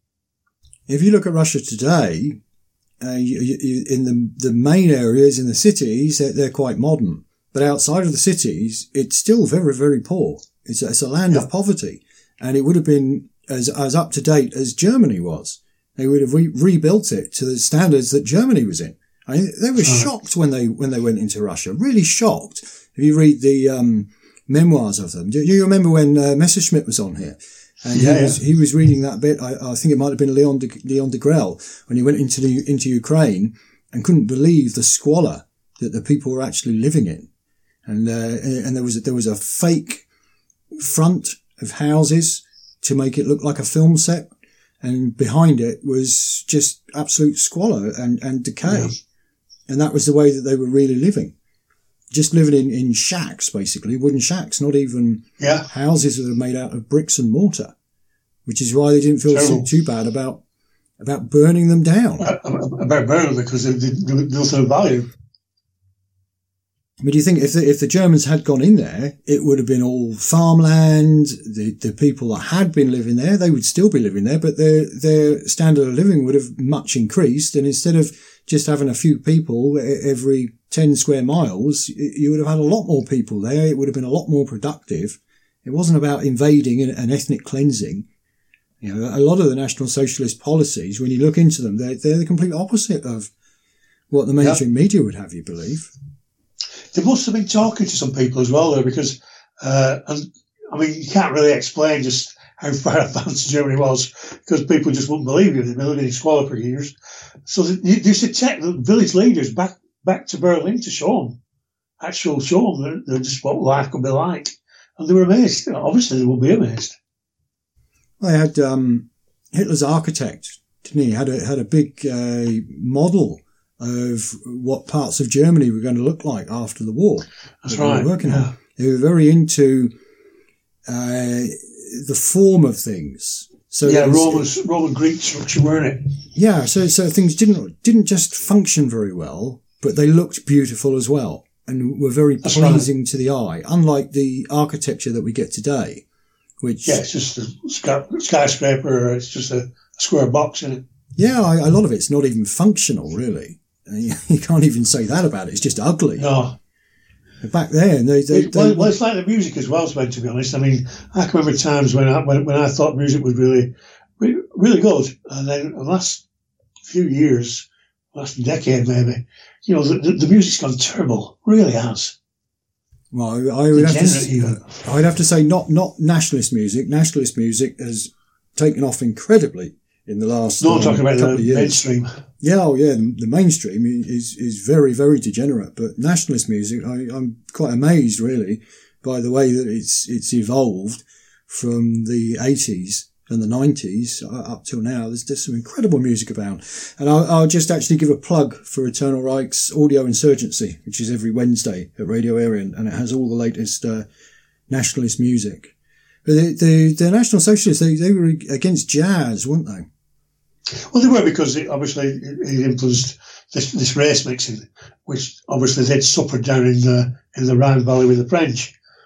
If you look at Russia today, uh, you, you, in the the main areas, in the cities, they're, they're quite modern. But outside of the cities, it's still very, very poor. It's a, it's a land yeah. of poverty. And it would have been as as up to date as Germany was. They would have re- rebuilt it to the standards that Germany was in. I mean, they were shocked when they when they went into Russia. Really shocked. If you read the um, memoirs of them, do you remember when uh, Messerschmitt was on here? And yeah, he was, yeah. he was reading that bit. I, I think it might have been Leon de, Leon de Grelle when he went into the, into Ukraine and couldn't believe the squalor that the people were actually living in. And, uh, and there was, a, there was a fake front of houses to make it look like a film set. And behind it was just absolute squalor and, and decay. Yeah. And that was the way that they were really living. Just living in, in shacks, basically, wooden shacks, not even yeah. houses that are made out of bricks and mortar, which is why they didn't feel so, too bad about about burning them down. Uh, about burning them because they didn't have value. But do you think if the, if the Germans had gone in there, it would have been all farmland, the, the people that had been living there, they would still be living there, but their their standard of living would have much increased, and instead of just having a few people every ten square miles, you would have had a lot more people there. It would have been a lot more productive. It wasn't about invading and ethnic cleansing. You know, a lot of the National Socialist policies, when you look into them, they're, they're the complete opposite of what the mainstream yeah. media would have you believe. They must have been talking to some people as well, though, because, uh, and I mean, you can't really explain just how far advanced Germany was because people just wouldn't believe you. They've been living in squalor for years. So they used to take the village leaders back back to Berlin to show them, actual show them they're just what life could be like. And they were amazed. Obviously, they will be amazed. They had um, Hitler's architect, didn't he? Had a, had a big uh, model of what parts of Germany were going to look like after the war. That's that right. They were working yeah. on. They were very into uh, the form of things. So yeah, was, Roman, Roman Greek structure, weren't it? Yeah, so so things didn't didn't just function very well, but they looked beautiful as well and were very That's pleasing right. to the eye, unlike the architecture that we get today, which... Yeah, it's just a sky, skyscraper, or it's just a square box in it. Yeah, I, a lot of it's not even functional, really. You can't even say that about it. It's just ugly. No. Back then, they... they, it, well, they well, it's like the music as well, Sven, to be honest. I mean, I can remember times when I, when, when I thought music was really, really, really good. And then the last few years, last decade maybe, you know, the, the, the music's gone terrible. Really has. Well, I would, have to, I would have to say not, not nationalist music. Nationalist music has taken off incredibly in the last no, um, I'm talking about couple the of years. mainstream. Yeah, oh yeah, the mainstream is is very, very degenerate. But nationalist music, I, I'm quite amazed, really, by the way that it's it's evolved from the eighties and the nineties up till now. There's just some incredible music about. And I'll, I'll just actually give a plug for Eternal Reich's Audio Insurgency, which is every Wednesday at Radio Aryan, and it has all the latest uh, nationalist music. But the, the, the National Socialists, they, they were against jazz, weren't they? Well, they were because it, obviously it influenced this, this race mixing, which obviously they'd suffered down in the in the Rhine Valley with the French.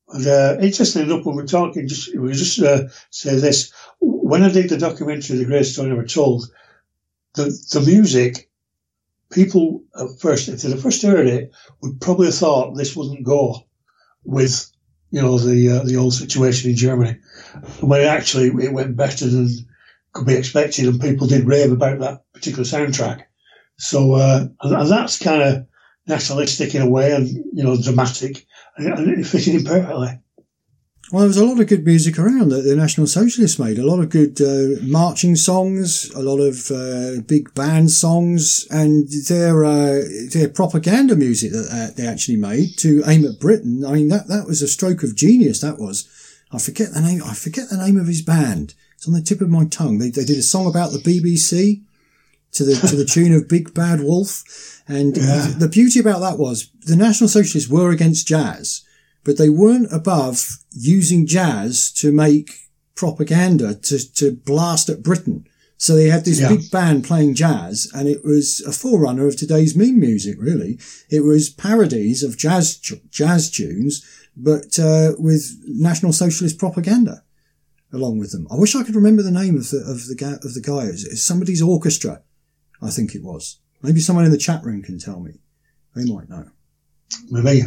But uh, interesting enough, when we're talking, just we just uh, say this: when I did the documentary, The Great Story Never Told, the the music, people at first, if they first heard it, would probably have thought this wouldn't go with, you know, the uh, the old situation in Germany, when actually it went better than could be expected, and people did rave about that particular soundtrack. So, uh, and, and that's kind of nationalistic in a way, and, you know, dramatic, and, and it fitted in perfectly. Well, there was a lot of good music around that the National Socialists made. A lot of good uh, marching songs, a lot of uh, big band songs, and their uh, their propaganda music that uh, they actually made to aim at Britain. I mean, that that was a stroke of genius. That was. I forget the name. I forget the name of his band. It's on the tip of my tongue. They they did a song about the B B C to the to the tune of Big Bad Wolf. And yeah. the beauty about that was the National Socialists were against jazz, but they weren't above using jazz to make propaganda to, to blast at Britain. So they had this yeah. big band playing jazz, and it was a forerunner of today's meme music, really. It was parodies of jazz, jazz tunes, but, uh, with National Socialist propaganda along with them. I wish I could remember the name of the, of the guy, of the guy. It's somebody's orchestra, I think it was. Maybe someone in the chat room can tell me. They might know. Maybe.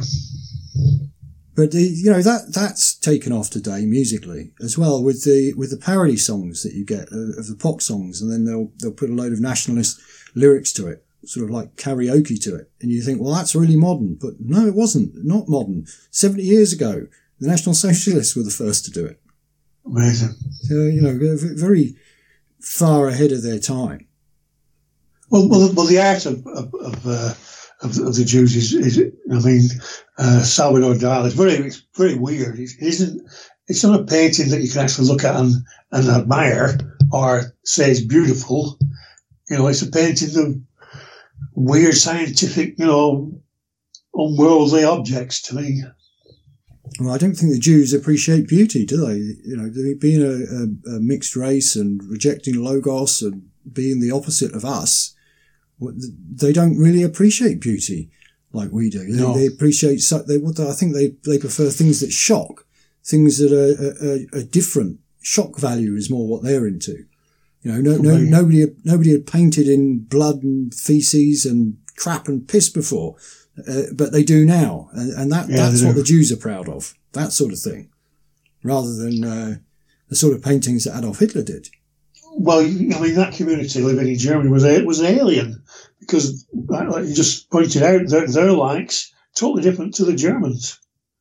But, you know, that, that's taken off today musically as well with the, with the parody songs that you get of the pop songs. And then they'll, they'll put a load of nationalist lyrics to it, sort of like karaoke to it. And you think, well, that's really modern. But no, it wasn't. Not modern. seventy years ago, the National Socialists were the first to do it. Amazing. So, you know, very far ahead of their time. Well, well, well, the art of of of, uh, of, of the Jews is, is I mean, uh, Salvador Dali is very, it's very weird. It isn't. It's not a painting that you can actually look at and, and admire or say is beautiful. You know, it's a painting of weird scientific, you know, unworldly objects to me. Well, I don't think the Jews appreciate beauty, do they? You know, being a, a, a mixed race and rejecting Logos and being the opposite of us, they don't really appreciate beauty like we do. No. They, they appreciate, they, I think they, they prefer things that shock, things that are, are, are different. Shock value is more what they're into. You know, no, no, nobody, nobody had painted in blood and feces and crap and piss before. Uh, but they do now, and, and that, yeah, that's what the Jews are proud of, that sort of thing, rather than uh, the sort of paintings that Adolf Hitler did. Well, I mean, that community living in Germany was a, was an alien, because, like you just pointed out, their, their likes totally different to the Germans.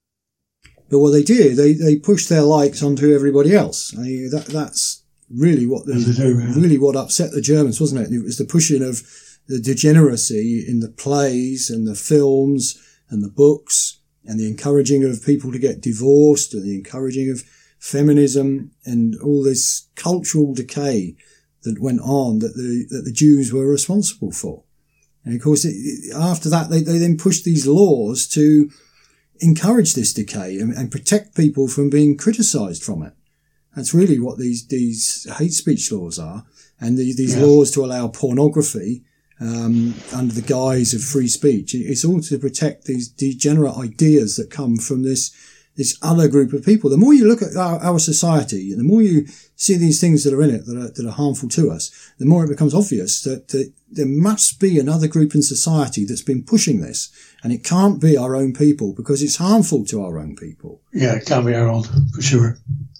But what they did, they, they pushed their likes onto everybody else. I mean, that that's really what the, do, yeah. really what upset the Germans, wasn't it? It was the pushing of the degeneracy in the plays and the films and the books, and the encouraging of people to get divorced, and the encouraging of feminism and all this cultural decay that went on that the that the Jews were responsible for. And of course, it, it, after that, they, they then pushed these laws to encourage this decay and, and protect people from being criticised from it. That's really what these these hate speech laws are, and the, these yeah. laws to allow pornography Um, under the guise of free speech. It's all to protect these degenerate ideas that come from this, this other group of people. The more you look at our, our society, and the more you see these things that are in it that are, that are harmful to us, the more it becomes obvious that, that there must be another group in society that's been pushing this. And it can't be our own people, because it's harmful to our own people. Yeah, it can't be our own, for sure.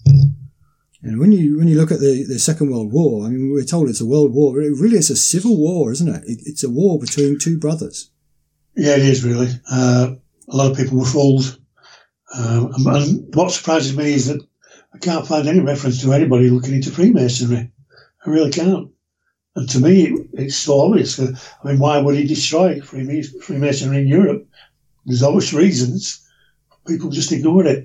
And when you when you look at the, the Second World War, I mean, we're told it's a world war. It really is a civil war, isn't it? it it's a war between two brothers. Yeah, it is really. Uh, a lot of people were fooled. Um, and, and what surprises me is that I can't find any reference to anybody looking into Freemasonry. I really can't. And to me, it, it's so obvious. I mean, why would he destroy Freemasonry in Europe? There's obvious reasons. People just ignored it.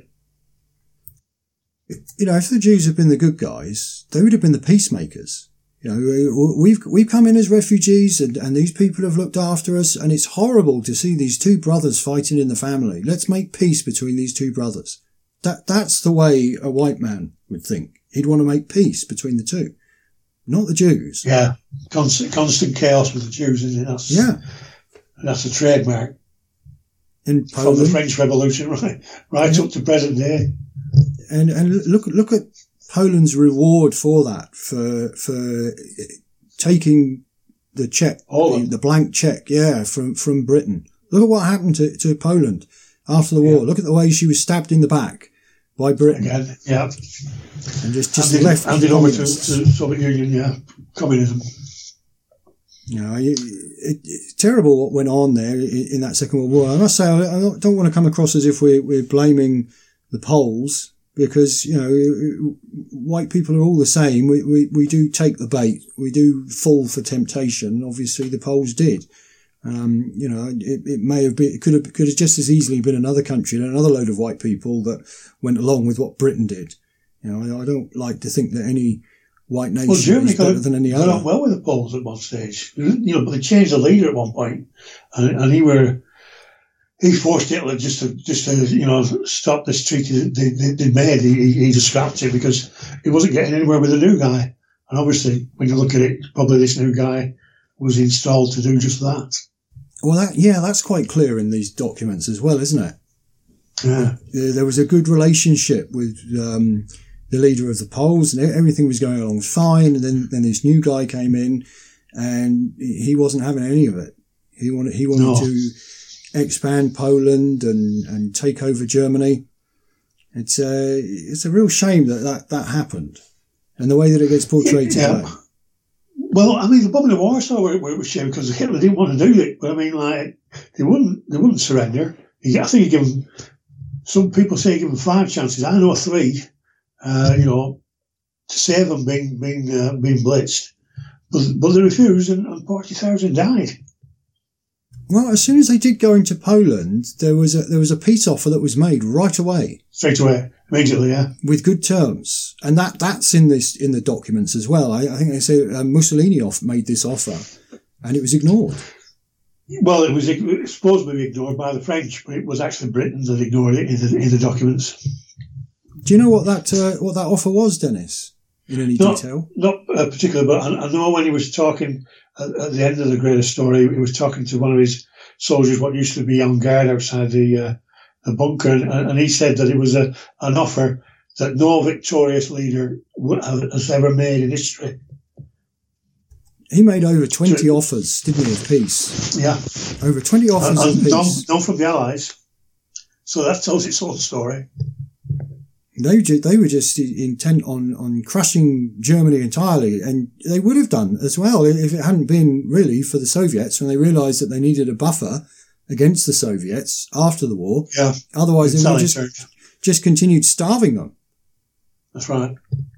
You know, if the Jews had been the good guys, they would have been the peacemakers. You know, we've we've come in as refugees, and, and these people have looked after us, and it's horrible to see these two brothers fighting in the family. Let's make peace between these two brothers. That that's the way a white man would think. He'd want to make peace between the two, not the Jews. Yeah, constant constant chaos with the Jews, isn't it? That's, yeah, that's a trademark. in from Poland. the French Revolution right, right Yeah. up to present day. And and look look at Poland's reward for that, for for taking the check, All the, the blank check, yeah, from, from Britain. Look at what happened to, to Poland after the war. Yeah. Look at the way she was stabbed in the back by Britain. Again, yeah. And just, just handed, left handed over to, communists. to the Soviet Union, yeah. Communism. You know, it, it, it's terrible what went on there in, in that Second World War. I must say, I, I don't want to come across as if we're, we're blaming the Poles, because, you know, white people are all the same. We, we, we do take the bait. We do fall for temptation. Obviously, the Poles did. Um, you know, it, it may have been, it could have, could have just as easily been another country and another load of white people that went along with what Britain did. You know, I, I don't like to think that any white nation Well, Germany is better got, than any got other. on well with the Poles at one stage. You know, but they changed the leader at one point, and, and he were he forced Hitler just to just to you know stop this treaty that they, they, they made. He, he just scrapped it because he wasn't getting anywhere with the new guy. And obviously, when you look at it, probably this new guy was installed to do just that. Well, that, yeah, that's quite clear in these documents as well, isn't it? Yeah. There, there was a good relationship with um, the leader of the Poles, and everything was going along fine. And then, then this new guy came in, and he wasn't having any of it. He wanted he wanted No. to expand Poland and, and take over Germany. It's a it's a real shame that that, that happened, and the way that it gets portrayed Yeah. today. Well, I mean, the bomb in the Warsaw were, were, was shame because Hitler didn't want to do it. But I mean, like, they wouldn't, they wouldn't surrender. He, I think he gave them, some people say he gave them five chances. I know three, uh, you know, to save them being, being, uh, being blitzed. But, but they refused and, and forty thousand died. Well, as soon as they did go into Poland, there was a there was a peace offer that was made right away. Straight away, immediately, yeah. With good terms, and that that's in this in the documents as well. I, I think they say uh, Mussolini off made this offer, and it was ignored. Well, it was, it was supposed to be ignored by the French, but it was actually Britain that ignored it in the, in the documents. Do you know what that uh, what that offer was, Dennis? In any Not, detail? not uh, particularly, but I, I know when he was talking at, at the end of the greatest story, he was talking to one of his soldiers, what used to be on guard outside the uh, the bunker, and, and he said that it was a an offer that no victorious leader would have, has ever made in history. He made over twenty Sure. offers, didn't he, of peace? Yeah, Over twenty offers and, of and none, peace. none from the Allies. So that tells its own story. They ju- they were just intent on, on crushing Germany entirely, and they would have done as well if it hadn't been really for the Soviets when they realised that they needed a buffer against the Soviets after the war. Yeah, Otherwise, they would Sally just Church. just continued starving them. That's right.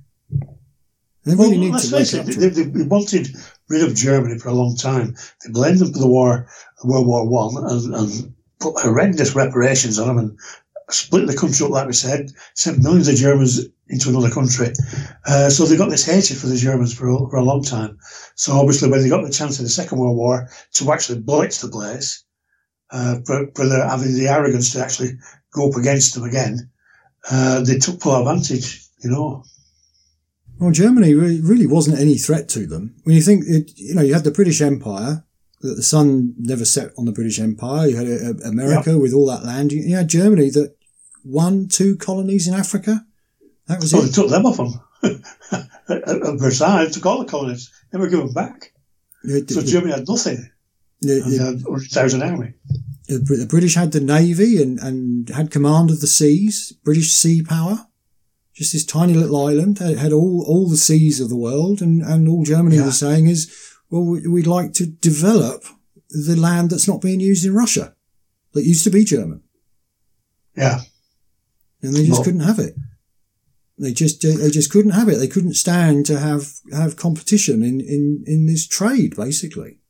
They Well, really need let's to wake face it, up to they, it. they, they wanted rid of Germany for a long time. They blamed them for the war, World War One, and, and put horrendous reparations on them, and split the country up, like we said, sent millions of Germans into another country. Uh, so they got this hatred for the Germans for a, for a long time. So obviously, when they got the chance in the Second World War to actually blitz the place, uh, for, for their, having the arrogance to actually go up against them again, uh, they took full advantage, you know. Well, Germany really, really wasn't any threat to them. When you think, it, you know, you had the British Empire, that the sun never set on the British Empire. You had uh, America Yep. with all that land. You, you had Germany that one, two colonies in Africa. That was So it. they took them off them. at, at Versailles, they took all the colonies, never give them back. You had So the, Germany had nothing. the, And they the, had one hundred thousand army. the, the British had the navy and, and had command of the seas, British sea power. Just this tiny little island had, had all, all the seas of the world, and, and all Germany Yeah. was saying is, well, we- we'd like to develop the land that's not being used in Russia, that used to be German. Yeah. And they just Well- couldn't have it. They just they just couldn't have it. They couldn't stand to have, have competition in, in, in this trade, basically.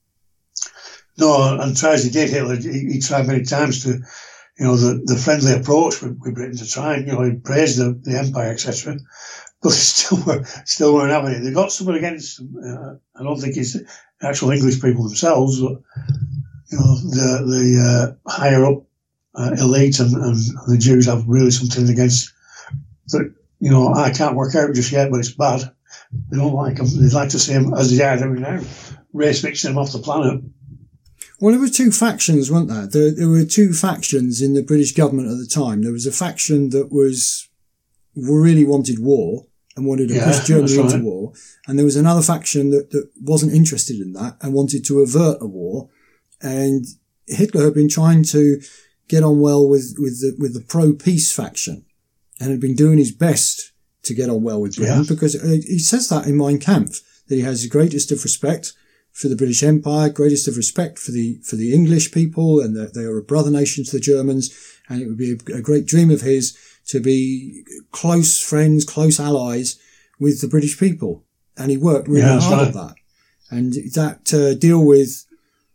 No, and try as he did, Hitler, he, he tried many times to, you know, the, the friendly approach with, with Britain to try and, you know, he praised the, the empire, et cetera. But they still were, still weren't having it. They got someone against them. Uh, I don't think it's the actual English people themselves, but, you know, the, the, uh, higher up, uh, elite and, and the Jews have really something against that, you know, I can't work out just yet, but it's bad. They don't like them. They'd like to see them, as they are every now, race mixing them off the planet. Well, there were two factions, weren't there? there? There were two factions in the British government at the time. There was a faction that was really wanted war and wanted to yeah, push Germany into right. war. And there was another faction that, that wasn't interested in that and wanted to avert a war. And Hitler had been trying to get on well with, with the, with the pro-peace faction and had been doing his best to get on well with Britain yeah. because he says that in Mein Kampf, that he has the greatest of respect for the British Empire, greatest of respect for the, for the English people, and that they are a brother nation to the Germans. And it would be a, a great dream of his to be close friends, close allies with the British people. And he worked really yeah, hard right. at that. And that uh, deal with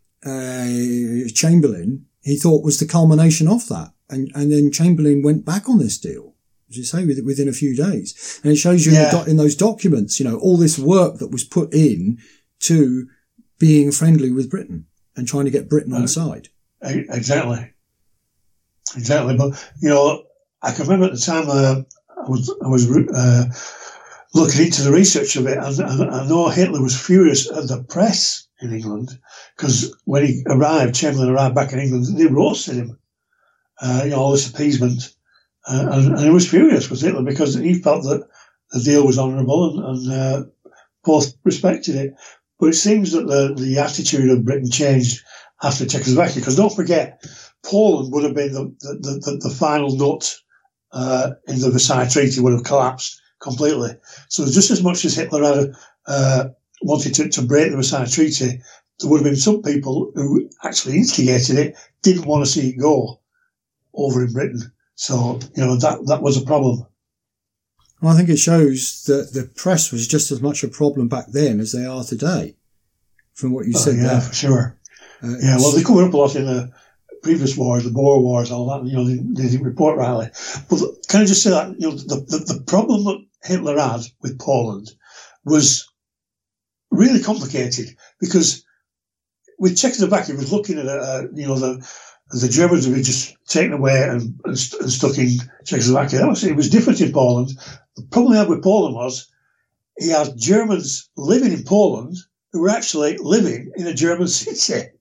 uh, Chamberlain, he thought was the culmination of that. And, and then Chamberlain went back on this deal, as you say, within a few days. And it shows you yeah. in, the doc- in those documents, you know, all this work that was put in to being friendly with Britain and trying to get Britain on side. Exactly. Exactly. But, you know, I can remember at the time uh, I was I was uh, looking into the research of it, and, and I know Hitler was furious at the press in England because when he arrived, Chamberlain arrived back in England, they roasted him. Uh, you know, all this appeasement. Uh, and, and he was furious with Hitler because he felt that the deal was honourable and, and uh, both respected it. But it seems that the, the attitude of Britain changed after Czechoslovakia, because don't forget, Poland would have been the, the, the, the final nut uh, in the Versailles Treaty, would have collapsed completely. So just as much as Hitler had uh, wanted to, to break the Versailles Treaty, there would have been some people who actually instigated it, didn't want to see it go over in Britain. So, you know, that, that was a problem. Well, I think it shows that the press was just as much a problem back then as they are today, from what you oh, said yeah, there. Yeah, for sure. Uh, yeah, well, they covered up a lot in the previous wars, the Boer Wars, all that, you know, they, they didn't report rightly. But can I just say that, you know, the, the, the problem that Hitler had with Poland was really complicated, because with Czechoslovakia, he was looking at, uh, you know, the the Germans would be just taken away and, and, st- and stuck in Czechoslovakia. That was, it was different in Poland. The problem he had with Poland was he had Germans living in Poland who were actually living in a German city.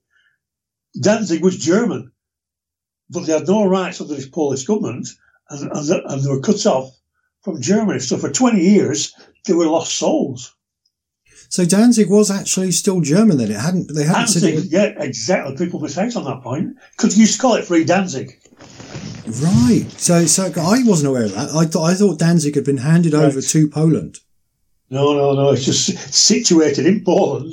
Danzig was German, but they had no rights under this Polish government, and, and, and they were cut off from Germany. So for twenty years, they were lost souls. So Danzig was actually still German then. It hadn't. They hadn't Danzig, said it was... yeah, exactly. People mistake on that point because you used to call it Free Danzig. Right. So, so I wasn't aware of that. I thought I thought Danzig had been handed right. over to Poland. No, no, no. It's just situated in Poland,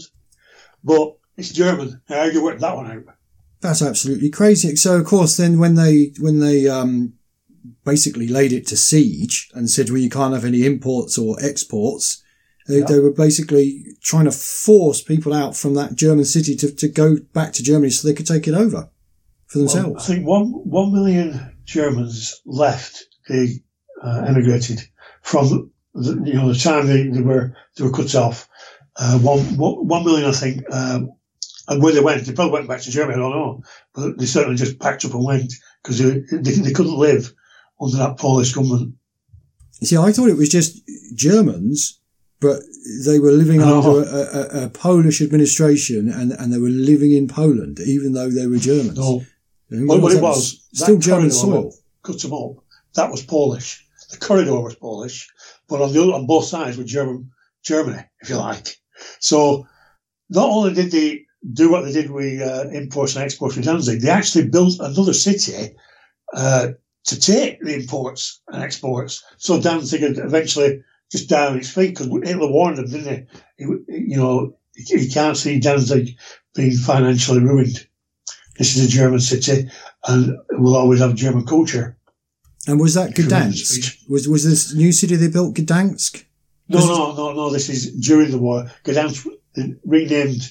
but it's German. How do you work that one out? That's absolutely crazy. So, of course, then when they when they um, basically laid it to siege and said, "Well, you can't have any imports or exports." They, yeah. they were basically trying to force people out from that German city to, to go back to Germany so they could take it over for themselves. Well, I think one one million Germans left. They uh, emigrated from the, you know the time they, they were they were cut off. Uh, one, one one million, I think, um, and where they went, they probably went back to Germany. I don't know, but they certainly just packed up and went because they, they they couldn't live under that Polish government. You see, I thought it was just Germans. But they were living oh. under a, a, a Polish administration, and, and they were living in Poland, even though they were Germans. No. Well, what it was, still German soil. Cut them up. That was Polish. The corridor was Polish, but on the other, on both sides were German, Germany, if you like. So not only did they do what they did with uh, imports and exports with Danzig, they actually built another city uh, to take the imports and exports. So Danzig had eventually just down on its feet, because Hitler warned them, didn't he? he? You know, he can't see Danzig being financially ruined. This is a German city, and it will always have German culture. And was that Gdansk? Was was this new city they built Gdansk? No, no, no, no. This is during the war. Gdansk renamed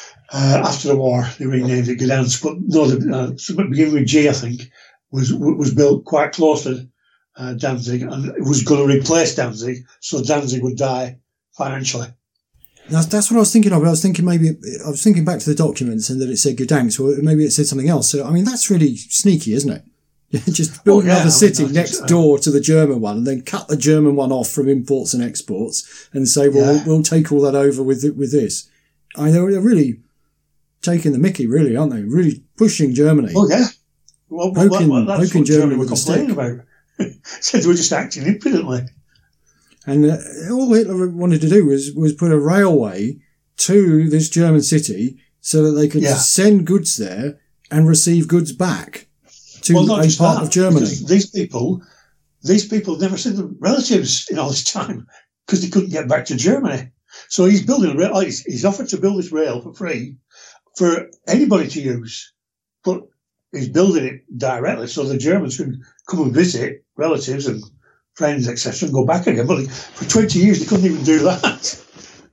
uh, after the war. They renamed it Gdansk, but no, the, uh, beginning with G, I think, was was built quite close to Uh, Danzig, and it was going to replace Danzig, so Danzig would die financially. That's, that's what I was thinking of. I was thinking maybe, I was thinking back to the documents and that it said Gdansk, or maybe it said something else. So, I mean, that's really sneaky, isn't it? Just build oh, yeah, another city I mean, next door to the German one, and then cut the German one off from imports and exports, and say, well, yeah. we'll, we'll take all that over with with this. I mean, they're really, taking the mickey, really, aren't they? Really pushing Germany. Oh, yeah. Well, poking, well, that's poking what Germany Germany with were a stick. complaining about. Said they were just acting impudently. And uh, all Hitler wanted to do was, was put a railway to this German city so that they could Yeah. send goods there and receive goods back to Well, not a just part that, of Germany. because These people, these people never seen their relatives in all this time because they couldn't get back to Germany. So he's building a rail. oh, He's, he's offered to build this rail for free for anybody to use, but he's building it directly so the Germans can come and visit relatives and friends, et cetera, and go back again. But for twenty years, they couldn't even do that.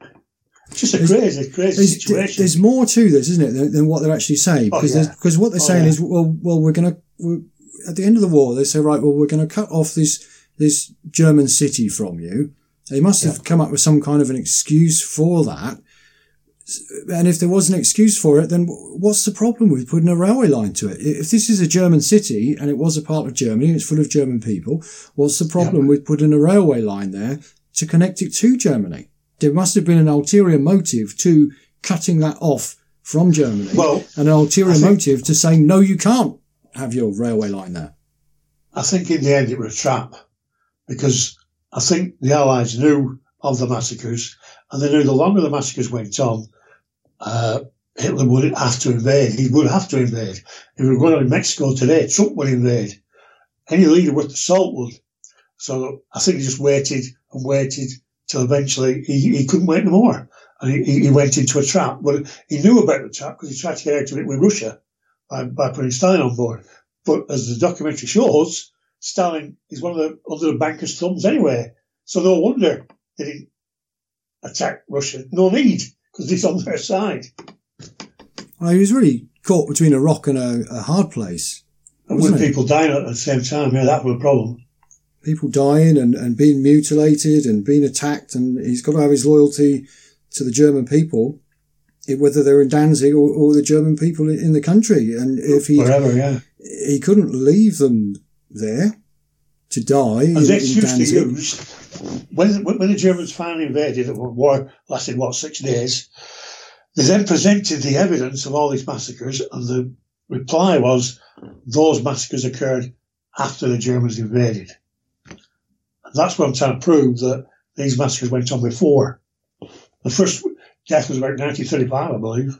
Just a There's- crazy, crazy There's, situation. there's more to this, isn't it, than, than what they're actually saying? Oh, Because yeah. there's because what they're Oh, saying yeah. is, well, well, we're going to at the end of the war, they say, right, well, we're going to cut off this this German city from you. They must have Yeah. come up with some kind of an excuse for that. And if there was an excuse for it, then what's the problem with putting a railway line to it? If this is a German city and it was a part of Germany, it's full of German people, what's the problem Yeah. with putting a railway line there to connect it to Germany? There must have been an ulterior motive to cutting that off from Germany, Well, and an ulterior I think- motive to saying, no, you can't have your railway line there. I think in the end it was a trap because I think the Allies knew of the massacres and they knew the longer the massacres went on, uh, Hitler would have to invade. He would have to invade. If we were going on in Mexico today, Trump would invade. Any leader worth the salt would. So I think he just waited and waited till eventually he, he couldn't wait no more. And he, he went into a trap. But he knew about the trap because he tried to get out of it with Russia by, by putting Stalin on board. But as the documentary shows, Stalin is one of the under the banker's thumbs anyway. So no wonder they didn't attack Russia. No need, because he's on their side. Well, he was really caught between a rock and a, a hard place. And Wasn't with it? people dying at the same time, yeah, that was a problem. People dying and, and being mutilated and being attacked, and he's got to have his loyalty to the German people, whether they're in Danzig or, or the German people in the country. And if he Wherever, yeah. he couldn't leave them there to die in, And the in excuse they Danzig. used, when, when the Germans finally invaded, the war lasted, what, six days, they then presented the evidence of all these massacres, and the reply was, those massacres occurred after the Germans invaded. And that's what I'm trying to prove, that these massacres went on before. The first death was about nineteen thirty-five, I believe.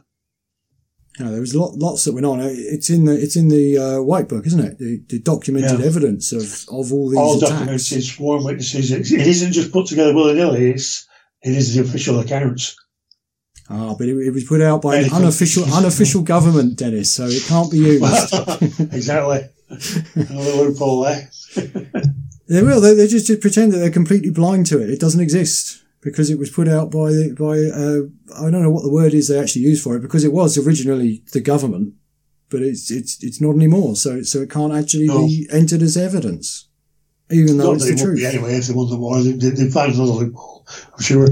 No, there was lot, lots that went on. It's in the it's in the uh, White Book, isn't it? The, the documented Yeah. evidence of, of all these All attacks. documented, sworn witnesses. It, it isn't just put together willy-nilly, it's, it is the official accounts. Ah, but it, it was put out by an Medical. unofficial unofficial government, Dennis, so it can't be used. Exactly. Another loophole there. They will. They, they just, just pretend that they're completely blind to it. It doesn't exist because it was put out by by uh, I don't know what the word is they actually used for it, because it was originally the government, but it's it's it's not anymore. So so it can't actually No. be entered as evidence, even though Not it's that the it would truth. be anyway if they won the war. They, they, they find another loophole, I'm sure.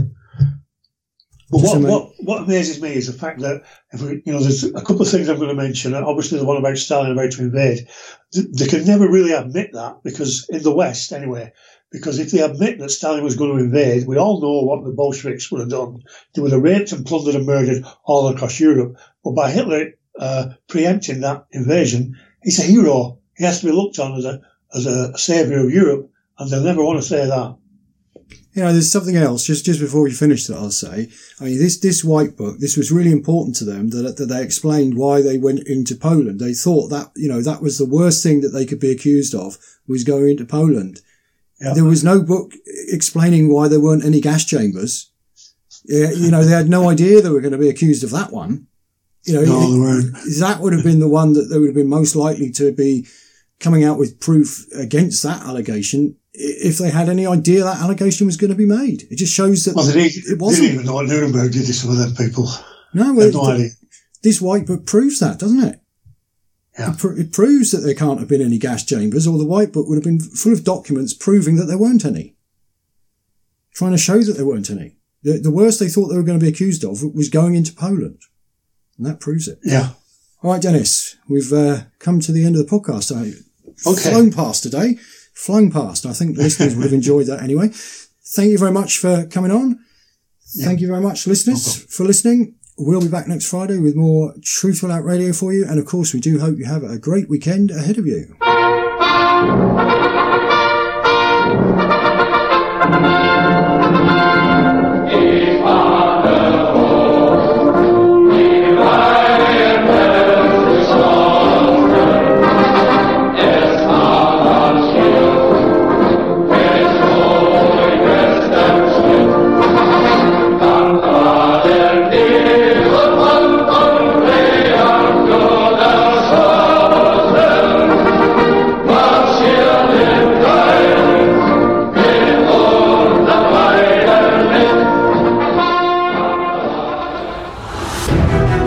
But what, So, mate- what, what amazes me is the fact that, if we, you know, there's a couple of things I'm going to mention. Obviously, the one about Stalin about to invade. They, they can never really admit that, because in the West, anyway, because if they admit that Stalin was going to invade, we all know what the Bolsheviks would have done. They would have raped and plundered and murdered all across Europe. But by Hitler uh, preempting that invasion, he's a hero. He has to be looked on as a as a saviour of Europe, and they'll never want to say that. You know, there's something else, just, just before we finish that, I'll say. I mean, this, this White Book, this was really important to them, that, that they explained why they went into Poland. They thought that, you know, that was the worst thing that they could be accused of, was going into Poland. Yeah. There was no book explaining why there weren't any gas chambers. Yeah, you know, they had no idea they were going to be accused of that one. You know, No, it- they weren't. that would have been the one that they would have been most likely to be coming out with proof against that allegation, if they had any idea that allegation was going to be made. It just shows that Well, they, didn't, it they wasn't. didn't even know what Nuremberg did to some of them people. No, They well, had no idea. this White Book proves that, doesn't it? Yeah. It, pr- it proves that there can't have been any gas chambers, or the White Book would have been full of documents proving that there weren't any. Trying to show that there weren't any. The, the worst they thought they were going to be accused of was going into Poland. And that proves it. Yeah. All right, Dennis, we've uh, come to the end of the podcast. I Okay. flown past today. Flown past. I think the listeners would have enjoyed that anyway. Thank you very much for coming on. Yeah. Thank you very much, listeners, No problem. for listening. we'll be back next Friday with more Truthful Out Radio for you. And of course, we do hope you have a great weekend ahead of you.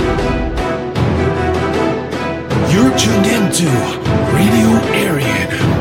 You're tuned into Radio Aryan.